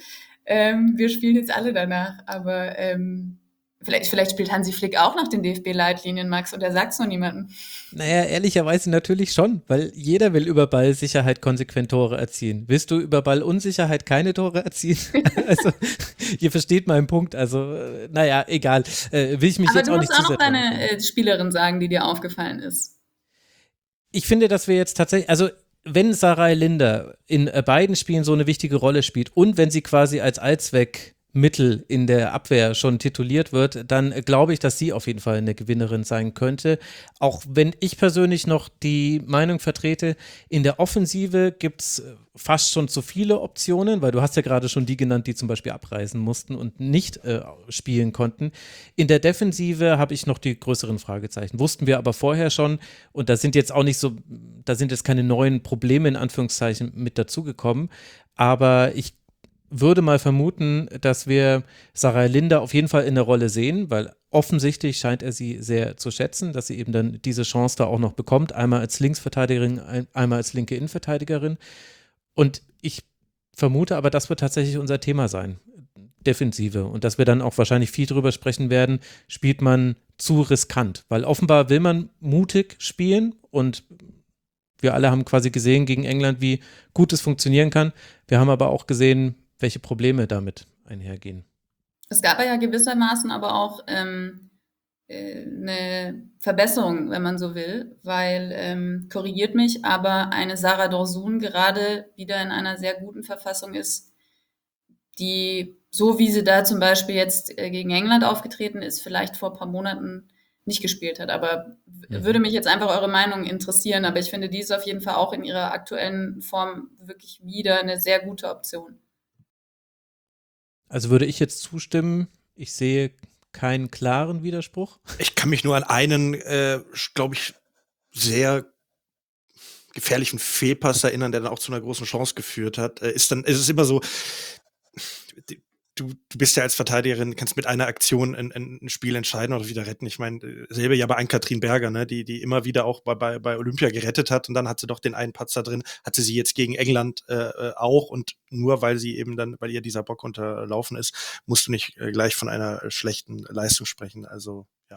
Ähm, wir spielen jetzt alle danach, aber ähm, vielleicht, vielleicht spielt Hansi Flick auch nach den D F B-Leitlinien, Max, und er sagt es noch niemandem. Naja, ehrlicherweise natürlich schon, weil jeder will über Ballsicherheit konsequent Tore erzielen. Willst du über Ballunsicherheit keine Tore erzielen? Also, ihr versteht meinen Punkt. Also, äh, naja, egal. Äh, will ich mich Aber jetzt du auch musst nicht zu auch sehr noch deine äh, Spielerin sagen, die dir aufgefallen ist. Ich finde, dass wir jetzt tatsächlich, also wenn Sarai Linder in äh, beiden Spielen so eine wichtige Rolle spielt und wenn sie quasi als Allzweckmittel in der Abwehr schon tituliert wird, dann äh, glaube ich, dass sie auf jeden Fall eine Gewinnerin sein könnte. Auch wenn ich persönlich noch die Meinung vertrete, in der Offensive gibt es fast schon zu viele Optionen, weil du hast ja gerade schon die genannt, die zum Beispiel abreisen mussten und nicht äh, spielen konnten. In der Defensive habe ich noch die größeren Fragezeichen. Wussten wir aber vorher schon und da sind jetzt auch nicht so, da sind jetzt keine neuen Probleme in Anführungszeichen mit dazugekommen, aber ich würde mal vermuten, dass wir Sarai Linder auf jeden Fall in der Rolle sehen, weil offensichtlich scheint er sie sehr zu schätzen, dass sie eben dann diese Chance da auch noch bekommt, einmal als Linksverteidigerin, ein, einmal als linke Innenverteidigerin. Und ich vermute aber, das wird tatsächlich unser Thema sein, Defensive. Und dass wir dann auch wahrscheinlich viel drüber sprechen werden, spielt man zu riskant. Weil offenbar will man mutig spielen und wir alle haben quasi gesehen gegen England, wie gut es funktionieren kann. Wir haben aber auch gesehen, welche Probleme damit einhergehen. Es gab ja gewissermaßen aber auch ähm, äh, eine Verbesserung, wenn man so will, weil, ähm, korrigiert mich, aber eine Sarah Dorsun gerade wieder in einer sehr guten Verfassung ist, die, so wie sie da zum Beispiel jetzt äh, gegen England aufgetreten ist, vielleicht vor ein paar Monaten nicht gespielt hat. Aber Mhm. würde mich jetzt einfach eure Meinung interessieren. Aber ich finde, die ist auf jeden Fall auch in ihrer aktuellen Form wirklich wieder eine sehr gute Option. Also würde ich jetzt zustimmen, ich sehe keinen klaren Widerspruch. Ich kann mich nur an einen, äh, glaube ich, sehr gefährlichen Fehlpass erinnern, der dann auch zu einer großen Chance geführt hat. Äh, ist dann, ist es immer so, du, du bist ja als Verteidigerin, kannst mit einer Aktion ein, ein Spiel entscheiden oder wieder retten. Ich meine, selbe ja bei Ann-Kathrin Berger, ne, die, die immer wieder auch bei, bei, bei Olympia gerettet hat und dann hat sie doch den einen Patzer drin, hatte sie jetzt gegen England äh, auch und nur weil sie eben dann, weil ihr dieser Bock unterlaufen ist, musst du nicht äh, gleich von einer schlechten Leistung sprechen. Also, ja.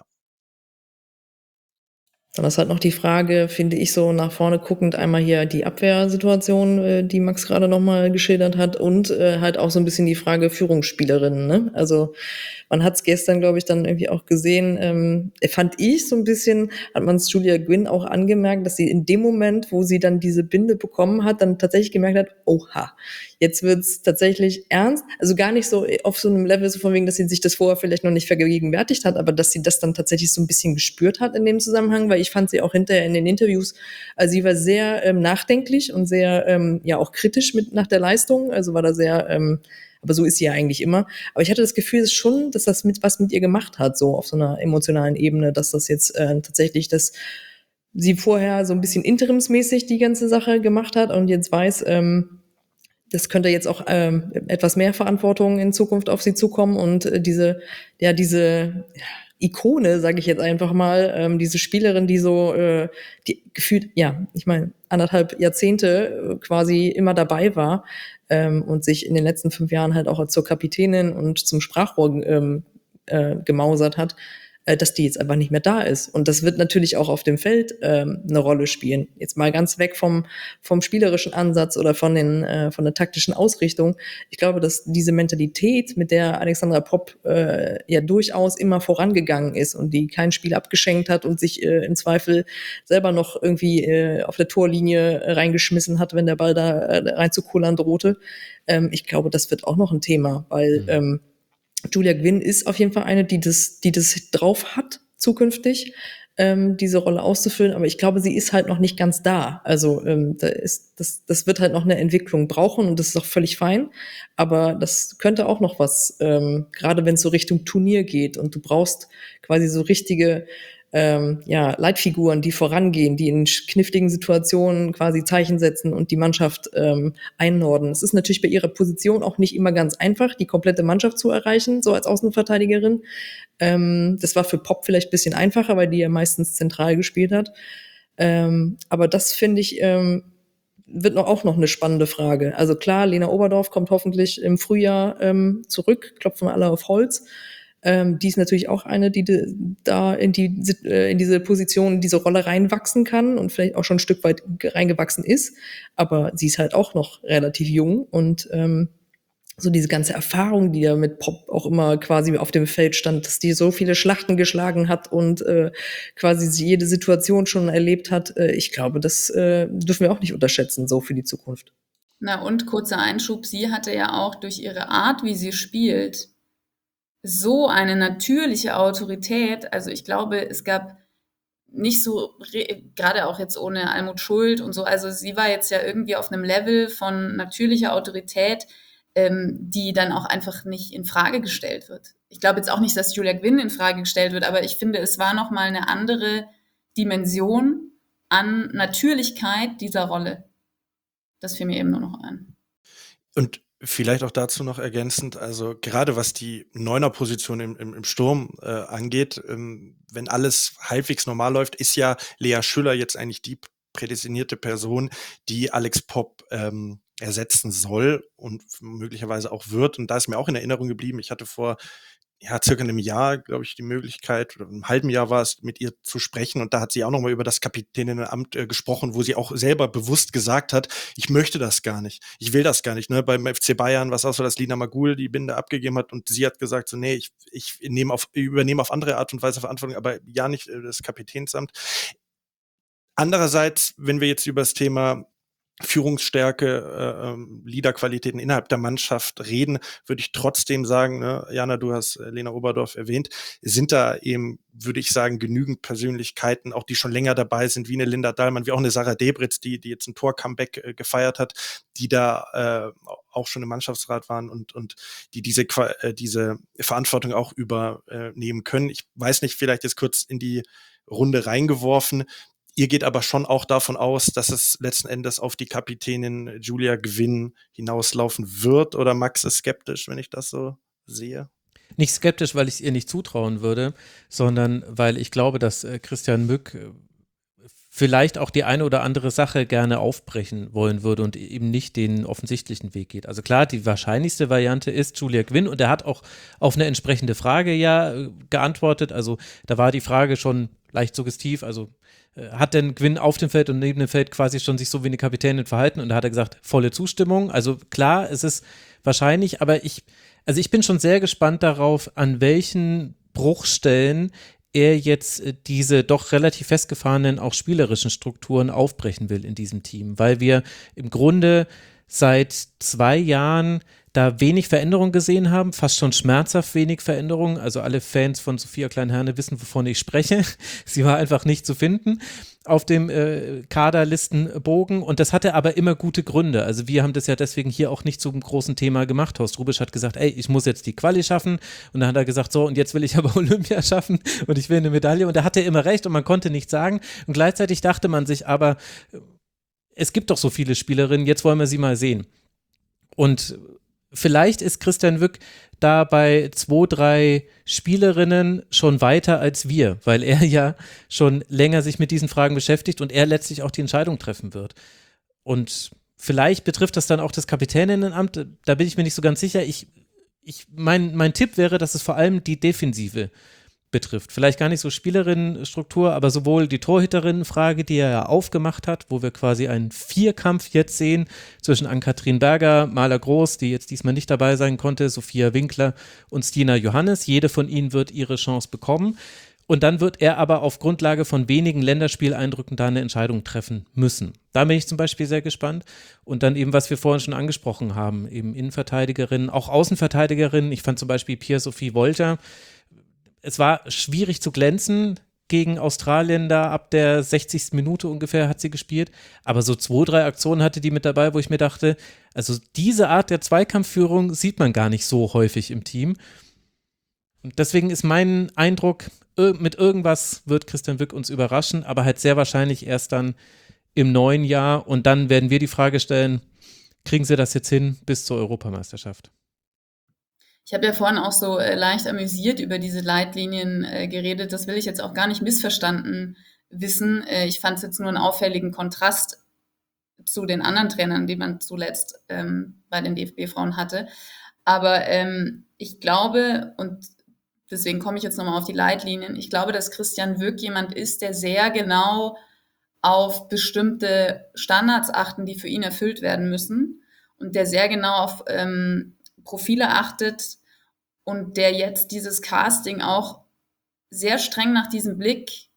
Dann ist halt noch die Frage, finde ich, so nach vorne guckend, einmal hier die Abwehrsituation, äh, die Max gerade nochmal geschildert hat und äh, halt auch so ein bisschen die Frage Führungsspielerinnen, ne? Also man hat es gestern, glaube ich, dann irgendwie auch gesehen, ähm, fand ich so ein bisschen, hat man es Julia Gwynn auch angemerkt, dass sie in dem Moment, wo sie dann diese Binde bekommen hat, dann tatsächlich gemerkt hat, oha, jetzt wird's tatsächlich ernst. Also gar nicht so auf so einem Level, so von wegen, dass sie sich das vorher vielleicht noch nicht vergegenwärtigt hat, aber dass sie das dann tatsächlich so ein bisschen gespürt hat in dem Zusammenhang, weil ich fand sie auch hinterher in den Interviews, also sie war sehr ähm, nachdenklich und sehr, ähm, ja, auch kritisch mit nach der Leistung, also war da sehr, ähm, aber so ist sie ja eigentlich immer. Aber ich hatte das Gefühl, dass schon, dass das mit was mit ihr gemacht hat, so auf so einer emotionalen Ebene, dass das jetzt äh, tatsächlich, dass sie vorher so ein bisschen interimsmäßig die ganze Sache gemacht hat und jetzt weiß, ähm, das könnte jetzt auch ähm, etwas mehr Verantwortung in Zukunft auf sie zukommen und äh, diese, ja, diese ja, Ikone, sage ich jetzt einfach mal, ähm, diese Spielerin, die so, äh, die gefühlt, ja, ich meine, anderthalb Jahrzehnte äh, quasi immer dabei war ähm, und sich in den letzten fünf Jahren halt auch zur Kapitänin und zum Sprachrohr ähm, äh, gemausert hat, äh, dass die jetzt einfach nicht mehr da ist. Und das wird natürlich auch auf dem Feld ähm, eine Rolle spielen. Jetzt mal ganz weg vom, vom spielerischen Ansatz oder von, den, äh, von der taktischen Ausrichtung. Ich glaube, dass diese Mentalität, mit der Alexandra Popp äh, ja durchaus immer vorangegangen ist und die kein Spiel abgeschenkt hat und sich äh, im Zweifel selber noch irgendwie äh, auf der Torlinie reingeschmissen hat, wenn der Ball da äh, reinzukullern drohte. Ähm, ich glaube, das wird auch noch ein Thema, weil mhm. ähm, Julia Gwynn ist auf jeden Fall eine, die das, die das drauf hat, zukünftig, ähm, diese Rolle auszufüllen. Aber ich glaube, sie ist halt noch nicht ganz da. Also ähm, da ist, das, das wird halt noch eine Entwicklung brauchen und das ist auch völlig fein. Aber das könnte auch noch was, ähm, gerade wenn es so Richtung Turnier geht und du brauchst quasi so richtige ähm, ja, Leitfiguren, die vorangehen, die in kniffligen Situationen quasi Zeichen setzen und die Mannschaft ähm, einnorden. Es ist natürlich bei ihrer Position auch nicht immer ganz einfach, die komplette Mannschaft zu erreichen, so als Außenverteidigerin. Ähm, das war für Popp vielleicht ein bisschen einfacher, weil die ja meistens zentral gespielt hat. Ähm, aber das finde ich, ähm, wird noch auch noch eine spannende Frage. Also klar, Lena Oberdorf kommt hoffentlich im Frühjahr ähm, zurück, klopfen wir alle auf Holz. Ähm, die ist natürlich auch eine, die de, da in die äh, in diese Position, in diese Rolle reinwachsen kann und vielleicht auch schon ein Stück weit reingewachsen ist. Aber sie ist halt auch noch relativ jung und ähm, so diese ganze Erfahrung, die ja mit Pop auch immer quasi auf dem Feld stand, dass die so viele Schlachten geschlagen hat und äh, quasi jede Situation schon erlebt hat. Äh, ich glaube, das äh, dürfen wir auch nicht unterschätzen, so für die Zukunft. Na und kurzer Einschub, sie hatte ja auch durch ihre Art, wie sie spielt, so eine natürliche Autorität. Also ich glaube, es gab nicht so, gerade auch jetzt ohne Almut Schuld und so, also sie war jetzt ja irgendwie auf einem Level von natürlicher Autorität, ähm, die dann auch einfach nicht in Frage gestellt wird. Ich glaube jetzt auch nicht, dass Julia Gwynn in Frage gestellt wird, aber ich finde, es war nochmal eine andere Dimension an Natürlichkeit dieser Rolle. Das fiel mir eben nur noch ein. Und vielleicht auch dazu noch ergänzend, also gerade was die Neuner-Position im, im, im Sturm äh, angeht, ähm, wenn alles halbwegs normal läuft, ist ja Lea Schüller jetzt eigentlich die prädestinierte Person, die Alex Popp ähm, ersetzen soll und möglicherweise auch wird. Und da ist mir auch in Erinnerung geblieben, ich hatte vor ja, circa einem Jahr, glaube ich, die Möglichkeit, oder einem halben Jahr war es, mit ihr zu sprechen. Und da hat sie auch nochmal über das Kapitäninamt äh, gesprochen, wo sie auch selber bewusst gesagt hat, ich möchte das gar nicht. Ich will das gar nicht. Ne? Beim F C Bayern war es auch so, dass Lina Magul die Binde abgegeben hat und sie hat gesagt, so, nee, ich, ich nehme auf, übernehme auf andere Art und Weise Verantwortung, aber ja nicht äh, das Kapitänsamt. Andererseits, wenn wir jetzt über das Thema Führungsstärke, äh, ähm, Leaderqualitäten innerhalb der Mannschaft reden, würde ich trotzdem sagen, ne, Jana, du hast äh, Lena Oberdorf erwähnt, sind da eben, würde ich sagen, genügend Persönlichkeiten, auch die schon länger dabei sind, wie eine Linda Dahlmann, wie auch eine Sarah Debritz, die, die jetzt ein Tor-Comeback äh, gefeiert hat, die da äh, auch schon im Mannschaftsrat waren und, und die diese, äh, diese Verantwortung auch übernehmen können. Ich weiß nicht, vielleicht jetzt kurz in die Runde reingeworfen. Ihr geht aber schon auch davon aus, dass es letzten Endes auf die Kapitänin Julia Gwynn hinauslaufen wird, oder Max ist skeptisch, wenn ich das so sehe? Nicht skeptisch, weil ich es ihr nicht zutrauen würde, sondern weil ich glaube, dass äh, Christian Mück äh, vielleicht auch die eine oder andere Sache gerne aufbrechen wollen würde und eben nicht den offensichtlichen Weg geht. Also klar, die wahrscheinlichste Variante ist Julia Gwynn und er hat auch auf eine entsprechende Frage ja äh, geantwortet. Also da war die Frage schon leicht suggestiv, also hat denn Gwynn auf dem Feld und neben dem Feld quasi schon sich so wie eine Kapitänin verhalten? Und da hat er gesagt, volle Zustimmung. Also klar, es ist wahrscheinlich, aber ich, also ich bin schon sehr gespannt darauf, an welchen Bruchstellen er jetzt diese doch relativ festgefahrenen, auch spielerischen Strukturen aufbrechen will in diesem Team, weil wir im Grunde seit zwei Jahren da wenig Veränderung gesehen haben, fast schon schmerzhaft wenig Veränderung. Also alle Fans von Sophia Klein-Herne wissen, wovon ich spreche. Sie war einfach nicht zu finden auf dem äh, Kaderlistenbogen und das hatte aber immer gute Gründe. Also wir haben das ja deswegen hier auch nicht zum großen Thema gemacht. Horst Rubisch hat gesagt, ey, ich muss jetzt die Quali schaffen und dann hat er gesagt, so und jetzt will ich aber Olympia schaffen und ich will eine Medaille und da hatte er immer recht und man konnte nichts sagen und gleichzeitig dachte man sich aber, es gibt doch so viele Spielerinnen, jetzt wollen wir sie mal sehen. Und vielleicht ist Christian Wück da bei zwei, drei Spielerinnen schon weiter als wir, weil er ja schon länger sich mit diesen Fragen beschäftigt und er letztlich auch die Entscheidung treffen wird. Und vielleicht betrifft das dann auch das Kapitänинnenamt, da bin ich mir nicht so ganz sicher. Ich, ich, mein, mein Tipp wäre, dass es vor allem die Defensive betrifft. Vielleicht gar nicht so Spielerinnenstruktur, aber sowohl die Torhüterinnenfrage, die er ja aufgemacht hat, wo wir quasi einen Vierkampf jetzt sehen zwischen Ann-Kathrin Berger, Marla Groß, die jetzt diesmal nicht dabei sein konnte, Sophia Winkler und Stina Johannes. Jede von ihnen wird ihre Chance bekommen. Und dann wird er aber auf Grundlage von wenigen Länderspieleindrücken da eine Entscheidung treffen müssen. Da bin ich zum Beispiel sehr gespannt. Und dann eben, was wir vorhin schon angesprochen haben, eben Innenverteidigerinnen, auch Außenverteidigerinnen. Ich fand zum Beispiel Pia-Sophie Wolter, es war schwierig zu glänzen gegen Australien, da ab der sechzigsten Minute ungefähr hat sie gespielt, aber so zwei, drei Aktionen hatte die mit dabei, wo ich mir dachte, also diese Art der Zweikampfführung sieht man gar nicht so häufig im Team. Und deswegen ist mein Eindruck, mit irgendwas wird Christian Wück uns überraschen, aber halt sehr wahrscheinlich erst dann im neuen Jahr und dann werden wir die Frage stellen, kriegen sie das jetzt hin bis zur Europameisterschaft? Ich habe ja vorhin auch so äh, leicht amüsiert über diese Leitlinien äh, geredet. Das will ich jetzt auch gar nicht missverstanden wissen. Äh, ich fand es jetzt nur einen auffälligen Kontrast zu den anderen Trainern, die man zuletzt ähm, bei den D F B-Frauen hatte. Aber ähm, ich glaube, und deswegen komme ich jetzt nochmal auf die Leitlinien, ich glaube, dass Christian Wück jemand ist, der sehr genau auf bestimmte Standards achten, die für ihn erfüllt werden müssen und der sehr genau auf ähm, Profile achtet und der jetzt dieses Casting auch sehr streng nach diesem Blick,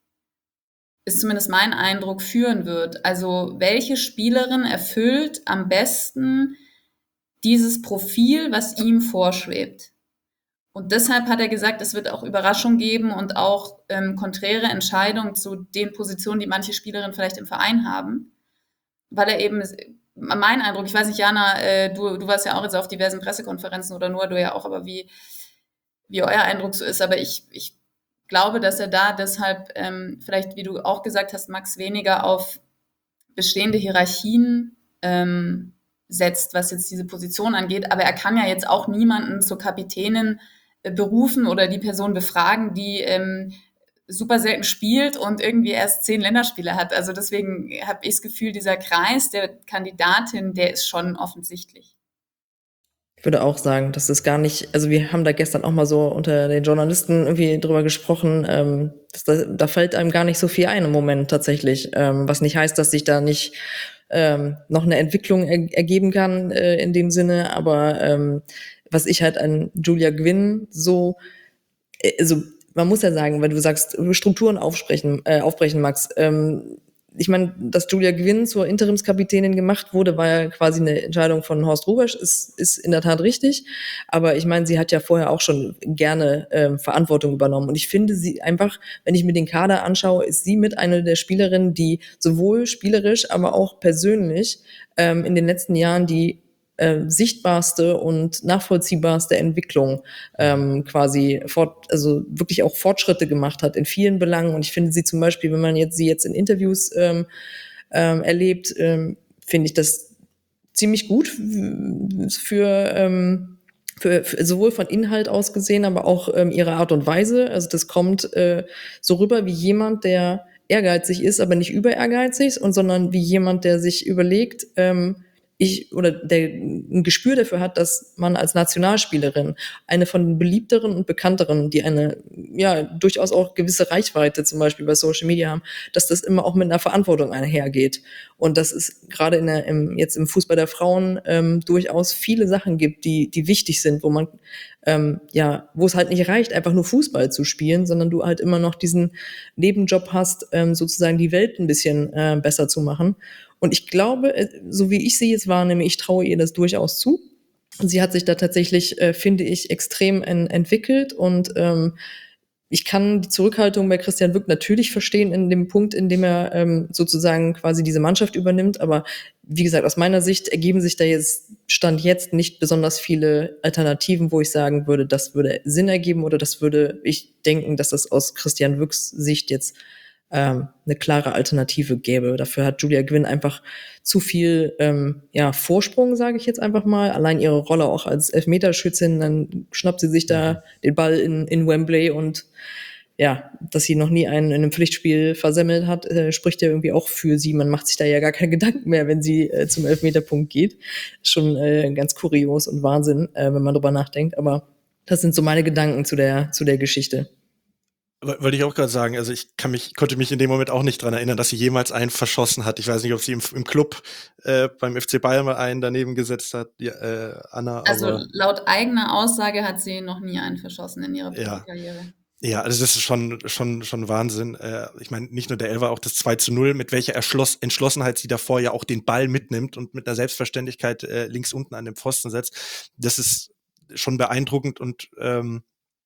ist zumindest mein Eindruck, führen wird. Also welche Spielerin erfüllt am besten dieses Profil, was ihm vorschwebt? Und deshalb hat er gesagt, es wird auch Überraschung geben und auch ähm, konträre Entscheidungen zu den Positionen, die manche Spielerinnen vielleicht im Verein haben. Weil er eben, mein Eindruck, ich weiß nicht, Jana, äh, du, du warst ja auch jetzt auf diversen Pressekonferenzen oder nur, du ja auch, aber wie, wie euer Eindruck so ist, aber ich, ich glaube, dass er da deshalb ähm, vielleicht, wie du auch gesagt hast, Max, weniger auf bestehende Hierarchien ähm, setzt, was jetzt diese Position angeht. Aber er kann ja jetzt auch niemanden zur Kapitänin äh, berufen oder die Person befragen, die ähm, super selten spielt und irgendwie erst zehn Länderspiele hat. Also deswegen habe ich das Gefühl, dieser Kreis der Kandidatin, der ist schon offensichtlich. Ich würde auch sagen, dass es gar nicht, also wir haben da gestern auch mal so unter den Journalisten irgendwie drüber gesprochen, ähm, dass da, da fällt einem gar nicht so viel ein im Moment tatsächlich, ähm, was nicht heißt, dass sich da nicht ähm, noch eine Entwicklung er- ergeben kann äh, in dem Sinne, aber ähm, was ich halt an Julia Gwynn so, äh, also man muss ja sagen, wenn du sagst, Strukturen aufsprechen, äh, aufbrechen, Max, ähm, ich meine, dass Julia Gwynn zur Interimskapitänin gemacht wurde, war ja quasi eine Entscheidung von Horst Rubesch, ist, ist in der Tat richtig. Aber ich meine, sie hat ja vorher auch schon gerne ähm, Verantwortung übernommen. Und ich finde sie einfach, wenn ich mir den Kader anschaue, ist sie mit einer der Spielerinnen, die sowohl spielerisch, aber auch persönlich ähm, in den letzten Jahren die äh, sichtbarste und nachvollziehbarste Entwicklung ähm, quasi fort, also wirklich auch Fortschritte gemacht hat in vielen Belangen. Und ich finde sie zum Beispiel, wenn man jetzt sie jetzt in Interviews ähm, ähm, erlebt, ähm, finde ich das ziemlich gut für, ähm, für, für sowohl von Inhalt aus gesehen, aber auch ähm, ihre Art und Weise. Also das kommt äh, so rüber wie jemand, der ehrgeizig ist, aber nicht über ehrgeizig, und sondern wie jemand, der sich überlegt, ähm, ich oder der ein Gespür dafür hat, dass man als Nationalspielerin eine von den beliebteren und bekannteren, die eine ja durchaus auch gewisse Reichweite zum Beispiel bei Social Media haben, dass das immer auch mit einer Verantwortung einhergeht. Und dass es gerade in der, im, jetzt im Fußball der Frauen ähm, durchaus viele Sachen gibt, die, die wichtig sind, wo man ähm, ja, wo es halt nicht reicht, einfach nur Fußball zu spielen, sondern du halt immer noch diesen Nebenjob hast, ähm, sozusagen die Welt ein bisschen äh, besser zu machen. Und ich glaube, so wie ich sie jetzt wahrnehme, ich traue ihr das durchaus zu. Und sie hat sich da tatsächlich, äh, finde ich, extrem en- entwickelt. Und ähm, ich kann die Zurückhaltung bei Christian Wück natürlich verstehen in dem Punkt, in dem er ähm, sozusagen quasi diese Mannschaft übernimmt. Aber wie gesagt, aus meiner Sicht ergeben sich da jetzt, Stand jetzt, nicht besonders viele Alternativen, wo ich sagen würde, das würde Sinn ergeben oder das würde ich denken, dass das aus Christian Wücks Sicht jetzt ähm, eine klare Alternative gäbe. Dafür hat Julia Gwynn einfach zu viel ähm, ja, Vorsprung, sage ich jetzt einfach mal. Allein ihre Rolle auch als Elfmeterschützin, dann schnappt sie sich da den Ball in, in Wembley und ja, dass sie noch nie einen in einem Pflichtspiel versemmelt hat, äh, spricht ja irgendwie auch für sie. Man macht sich da ja gar keine Gedanken mehr, wenn sie äh, zum Elfmeterpunkt geht. Schon äh, ganz kurios und Wahnsinn, äh, wenn man drüber nachdenkt. Aber das sind so meine Gedanken zu der, zu der Geschichte. Wollte ich auch gerade sagen, also ich kann mich, konnte mich in dem Moment auch nicht dran erinnern, dass sie jemals einen verschossen hat. Ich weiß nicht, ob sie im, im Club äh, beim F C Bayern mal einen daneben gesetzt hat, ja, äh, Anna. Also aber, laut eigener Aussage hat sie noch nie einen verschossen in ihrer ja. Profikarriere. Ja, also das ist schon schon schon Wahnsinn. Äh, ich meine, nicht nur der Elfer, auch das zwei zu null, mit welcher Erschloss Entschlossenheit sie davor ja auch den Ball mitnimmt und mit einer Selbstverständlichkeit äh, links unten an den Pfosten setzt. Das ist schon beeindruckend und ähm,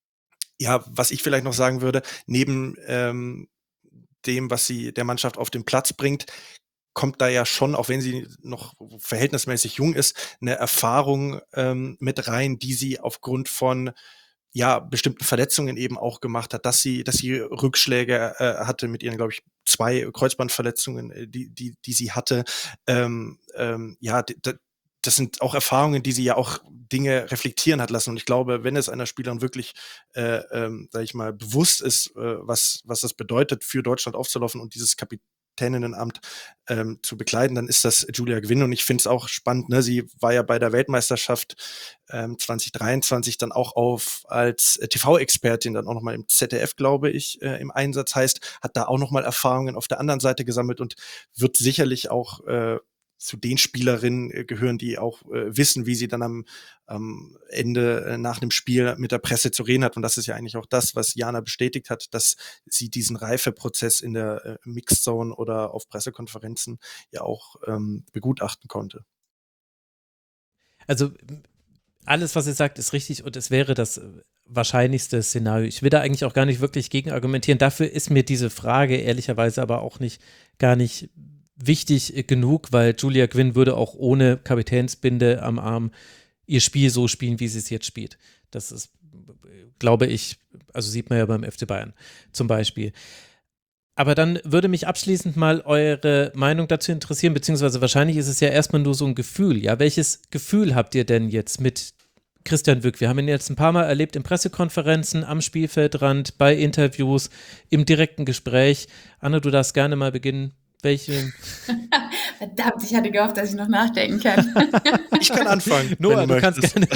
ja, was ich vielleicht noch sagen würde, neben ähm, dem, was sie der Mannschaft auf den Platz bringt, kommt da ja schon, auch wenn sie noch verhältnismäßig jung ist, eine Erfahrung ähm, mit rein, die sie aufgrund von ja bestimmten Verletzungen eben auch gemacht hat, dass sie, dass sie Rückschläge äh, hatte mit ihren, glaube ich, zwei Kreuzbandverletzungen, äh, die die die sie hatte. Ähm, ähm, ja, d- d- das sind auch Erfahrungen, die sie ja auch Dinge reflektieren hat lassen. Und ich glaube, wenn es einer Spielerin wirklich, äh, ähm, sag ich mal, bewusst ist, äh, was was das bedeutet, für Deutschland aufzulaufen und dieses Kapit Kapitäninnenamt ähm, zu bekleiden, dann ist das Julia Gwynn. Und ich finde es auch spannend, ne? Sie war ja bei der Weltmeisterschaft ähm, zwanzig dreiundzwanzig dann auch auf als äh, T V-Expertin, dann auch nochmal im Z D F, glaube ich, äh, im Einsatz, heißt, hat da auch nochmal Erfahrungen auf der anderen Seite gesammelt und wird sicherlich auch äh, zu den Spielerinnen äh, gehören, die auch äh, wissen, wie sie dann am, am Ende äh, nach einem Spiel mit der Presse zu reden hat. Und das ist ja eigentlich auch das, was Jana bestätigt hat, dass sie diesen Reifeprozess in der äh, Mixed Zone oder auf Pressekonferenzen ja auch ähm, begutachten konnte. Also alles, was ihr sagt, ist richtig und es wäre das wahrscheinlichste Szenario. Ich will da eigentlich auch gar nicht wirklich gegen argumentieren. Dafür ist mir diese Frage ehrlicherweise aber auch nicht, gar nicht wichtig genug, weil Julia Gwynn würde auch ohne Kapitänsbinde am Arm ihr Spiel so spielen, wie sie es jetzt spielt. Das ist, glaube ich, also sieht man ja beim F C Bayern zum Beispiel. Aber dann würde mich abschließend mal eure Meinung dazu interessieren, beziehungsweise wahrscheinlich ist es ja erstmal nur so ein Gefühl. Ja, welches Gefühl habt ihr denn jetzt mit Christian Wück? Wir haben ihn jetzt ein paar Mal erlebt in Pressekonferenzen, am Spielfeldrand, bei Interviews, im direkten Gespräch. Anne, du darfst gerne mal beginnen. Welche? Verdammt, ich hatte gehofft, dass ich noch nachdenken kann. Ich kann anfangen. Noah, du, du kannst gerne.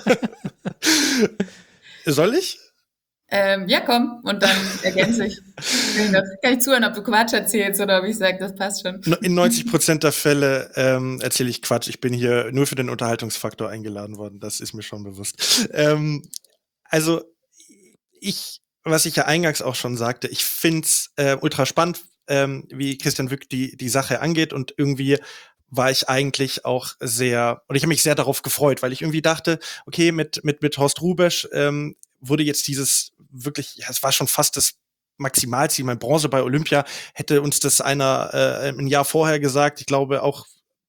Soll ich? Ähm, ja, komm, und dann ergänze ich. Kann ich zuhören, ob du Quatsch erzählst oder ob ich sage, das passt schon. In neunzig Prozent der Fälle ähm, erzähle ich Quatsch. Ich bin hier nur für den Unterhaltungsfaktor eingeladen worden. Das ist mir schon bewusst. Ähm, also, ich, was ich ja eingangs auch schon sagte, ich find's äh, ultra spannend, ähm, wie Christian Wück die, die Sache angeht. Und irgendwie war ich eigentlich auch sehr, und ich habe mich sehr darauf gefreut, weil ich irgendwie dachte, okay, mit, mit, mit Horst Hrubesch ähm, wurde jetzt dieses wirklich, ja, es war schon fast das Maximalziel. Mein Bronze bei Olympia hätte uns das einer äh, ein Jahr vorher gesagt. Ich glaube auch,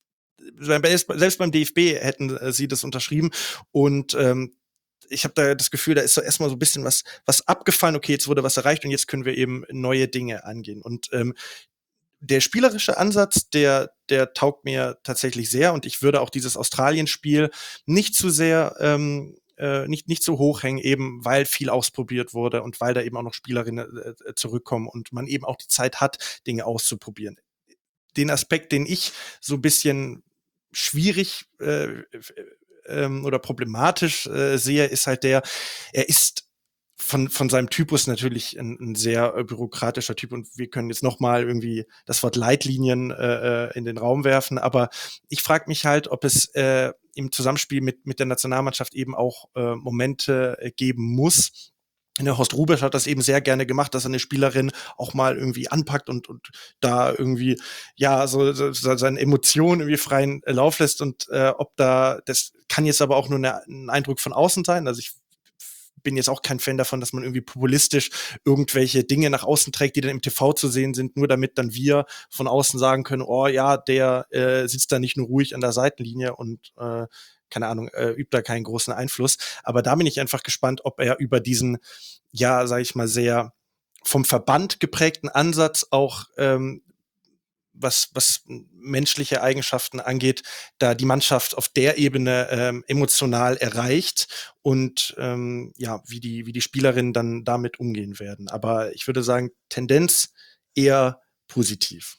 selbst beim D F B hätten äh, sie das unterschrieben. Und ähm, ich habe da das Gefühl, da ist so erstmal so ein bisschen was, was abgefallen. Okay, jetzt wurde was erreicht und jetzt können wir eben neue Dinge angehen. Und ähm, der spielerische Ansatz, der, der taugt mir tatsächlich sehr. Und ich würde auch dieses Australien-Spiel nicht zu sehr ähm, Äh, nicht, nicht so hoch hängen, eben weil viel ausprobiert wurde und weil da eben auch noch Spielerinnen äh, zurückkommen und man eben auch die Zeit hat, Dinge auszuprobieren. Den Aspekt, den ich so ein bisschen schwierig äh, äh, oder problematisch äh, sehe, ist halt der, er ist von, von seinem Typus natürlich ein, ein sehr äh, bürokratischer Typ und wir können jetzt noch mal irgendwie das Wort Leitlinien äh, in den Raum werfen, aber ich frage mich halt, ob es äh, im Zusammenspiel mit, mit der Nationalmannschaft eben auch äh, Momente äh, geben muss. Der Horst Hrubesch hat das eben sehr gerne gemacht, dass er eine Spielerin auch mal irgendwie anpackt und, und da irgendwie, ja, so, so seine Emotionen irgendwie freien Lauf lässt und äh, ob da, das kann jetzt aber auch nur eine, ein Eindruck von außen sein, also ich bin jetzt auch kein Fan davon, dass man irgendwie populistisch irgendwelche Dinge nach außen trägt, die dann im T V zu sehen sind, nur damit dann wir von außen sagen können, oh ja, der äh, sitzt da nicht nur ruhig an der Seitenlinie und äh, keine Ahnung, äh, übt da keinen großen Einfluss. Aber da bin ich einfach gespannt, ob er über diesen, ja, sag ich mal, sehr vom Verband geprägten Ansatz auch ähm, was, was menschliche Eigenschaften angeht, da die Mannschaft auf der Ebene ähm, emotional erreicht und ähm, ja, wie die, wie die Spielerinnen dann damit umgehen werden. Aber ich würde sagen, Tendenz eher positiv.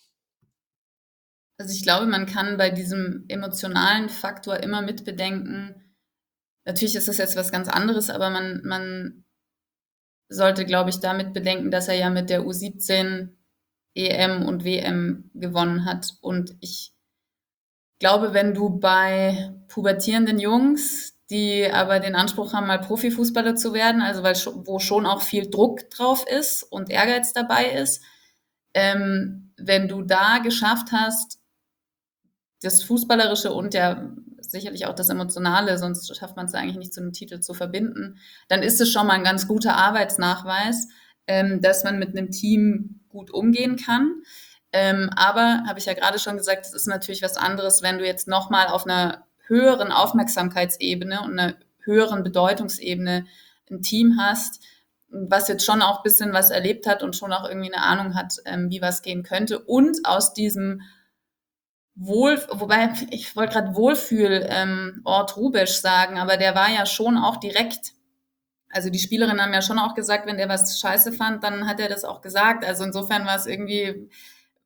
Also ich glaube, man kann bei diesem emotionalen Faktor immer mitbedenken, natürlich ist das jetzt was ganz anderes, aber man, man sollte, glaube ich, damit bedenken, dass er ja mit der U siebzehn E M und W M gewonnen hat. Und ich glaube, wenn du bei pubertierenden Jungs, die aber den Anspruch haben, mal Profifußballer zu werden, also weil wo schon auch viel Druck drauf ist und Ehrgeiz dabei ist, ähm, wenn du da geschafft hast, das Fußballerische und ja sicherlich auch das Emotionale, sonst schafft man es eigentlich nicht zu einem Titel zu verbinden, dann ist es schon mal ein ganz guter Arbeitsnachweis, ähm, dass man mit einem Team gut umgehen kann. Ähm, aber, habe ich ja gerade schon gesagt, es ist natürlich was anderes, wenn du jetzt nochmal auf einer höheren Aufmerksamkeitsebene und einer höheren Bedeutungsebene ein Team hast, was jetzt schon auch ein bisschen was erlebt hat und schon auch irgendwie eine Ahnung hat, ähm, wie was gehen könnte. Und aus diesem Wohl, wobei, ich wollte gerade Wohlfühl ähm, Ort Hrubesch sagen, aber der war ja schon auch direkt. Also die Spielerinnen haben ja schon auch gesagt, wenn der was scheiße fand, dann hat er das auch gesagt. Also insofern war es irgendwie,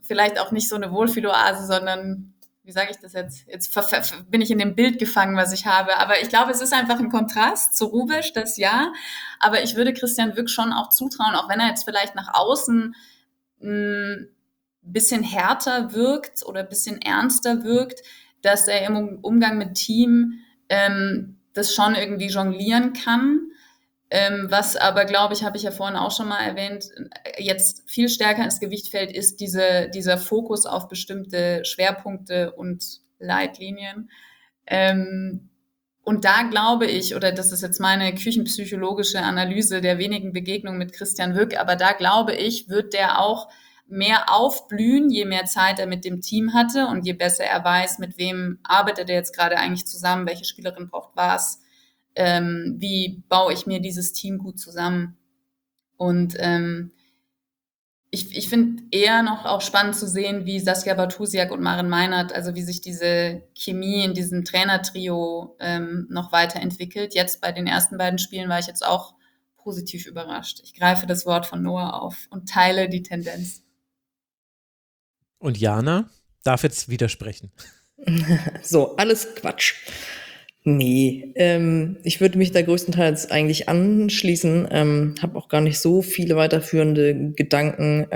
vielleicht auch nicht so eine Wohlfühloase, sondern, wie sage ich das jetzt? Jetzt bin ich in dem Bild gefangen, was ich habe. Aber ich glaube, es ist einfach ein Kontrast zu Hrubesch, das ja. Aber ich würde Christian Wück schon auch zutrauen, auch wenn er jetzt vielleicht nach außen ein bisschen härter wirkt oder ein bisschen ernster wirkt, dass er im Umgang mit Team ähm, das schon irgendwie jonglieren kann. Ähm, was aber, glaube ich, habe ich ja vorhin auch schon mal erwähnt, jetzt viel stärker ins Gewicht fällt, ist diese, dieser Fokus auf bestimmte Schwerpunkte und Leitlinien. Ähm, und da glaube ich, oder das ist jetzt meine küchenpsychologische Analyse der wenigen Begegnungen mit Christian Wück, aber da glaube ich, wird der auch mehr aufblühen, je mehr Zeit er mit dem Team hatte und je besser er weiß, mit wem arbeitet er jetzt gerade eigentlich zusammen, welche Spielerin braucht was, ähm, wie baue ich mir dieses Team gut zusammen. Und ähm, ich, ich finde eher noch auch spannend zu sehen, wie Saskia Bartusiak und Maren Meinert, also wie sich diese Chemie in diesem Trainertrio ähm, noch weiterentwickelt. Jetzt bei den ersten beiden Spielen war ich jetzt auch positiv überrascht. Ich greife das Wort von Noah auf und teile die Tendenz. Und Jana darf jetzt widersprechen. So, alles Quatsch. Nee, ähm, ich würde mich da größtenteils eigentlich anschließen, ähm, habe auch gar nicht so viele weiterführende Gedanken.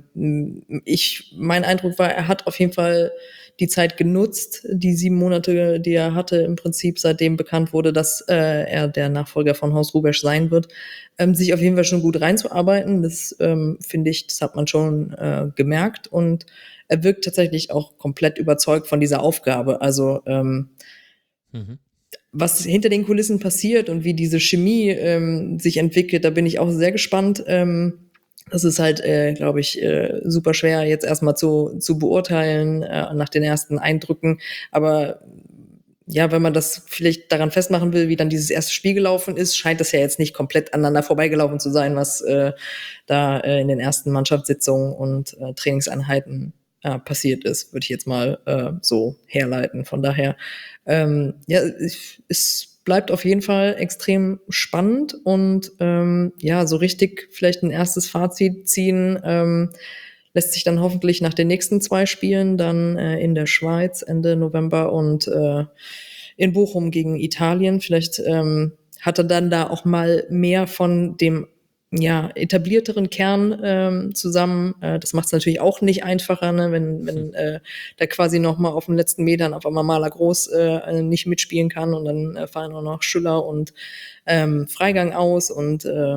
Ähm, ich, mein Eindruck war, er hat auf jeden Fall die Zeit genutzt, die sieben Monate, die er hatte, im Prinzip seitdem bekannt wurde, dass äh, er der Nachfolger von Horst Hrubesch sein wird, ähm, sich auf jeden Fall schon gut reinzuarbeiten. Das ähm, finde ich, das hat man schon äh, gemerkt und er wirkt tatsächlich auch komplett überzeugt von dieser Aufgabe. Also ähm, mhm. was hinter den Kulissen passiert und wie diese Chemie ähm, sich entwickelt, da bin ich auch sehr gespannt. Ähm, das ist halt, äh, glaube ich, äh, super schwer jetzt erstmal zu, zu beurteilen äh, nach den ersten Eindrücken. Aber ja, wenn man das vielleicht daran festmachen will, wie dann dieses erste Spiel gelaufen ist, scheint das ja jetzt nicht komplett aneinander vorbeigelaufen zu sein, was äh, da äh, in den ersten Mannschaftssitzungen und äh, Trainingseinheiten äh, passiert ist, würde ich jetzt mal äh, so herleiten. Von daher, ähm, ja, es, es bleibt auf jeden Fall extrem spannend und ähm, ja, so richtig vielleicht ein erstes Fazit ziehen ähm, lässt sich dann hoffentlich nach den nächsten zwei Spielen dann äh, in der Schweiz Ende November und äh, in Bochum gegen Italien. Vielleicht ähm, hat er dann da auch mal mehr von dem ja, etablierteren Kern ähm, zusammen. Äh, das macht es natürlich auch nicht einfacher, ne? wenn, wenn äh, da quasi noch mal auf den letzten Metern auf einmal Maler Groß äh, nicht mitspielen kann und dann äh, fallen auch noch Schüller und ähm, Freigang aus und äh,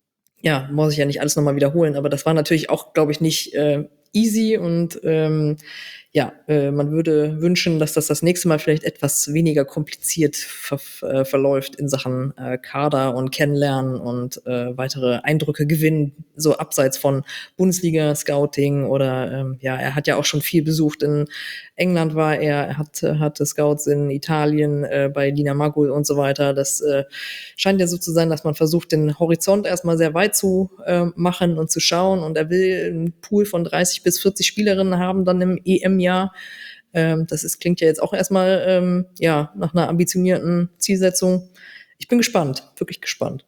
ja, muss ich ja nicht alles nochmal wiederholen, aber das war natürlich auch, glaube ich, nicht äh, easy und ähm, ja, äh, man würde wünschen, dass das das nächste Mal vielleicht etwas weniger kompliziert ver- äh, verläuft in Sachen äh, Kader und Kennenlernen und äh, weitere Eindrücke gewinnen, so abseits von Bundesliga-Scouting oder ähm, ja, er hat ja auch schon viel besucht. In England war er, er hat, hatte Scouts in Italien äh, bei Lina Magul und so weiter. Das äh, scheint ja so zu sein, dass man versucht, den Horizont erstmal sehr weit zu äh, machen und zu schauen und er will einen Pool von dreißig bis vierzig Spielerinnen haben dann im E M-Jahr. Ähm, das ist, klingt ja jetzt auch erstmal ähm, ja, nach einer ambitionierten Zielsetzung. Ich bin gespannt, wirklich gespannt.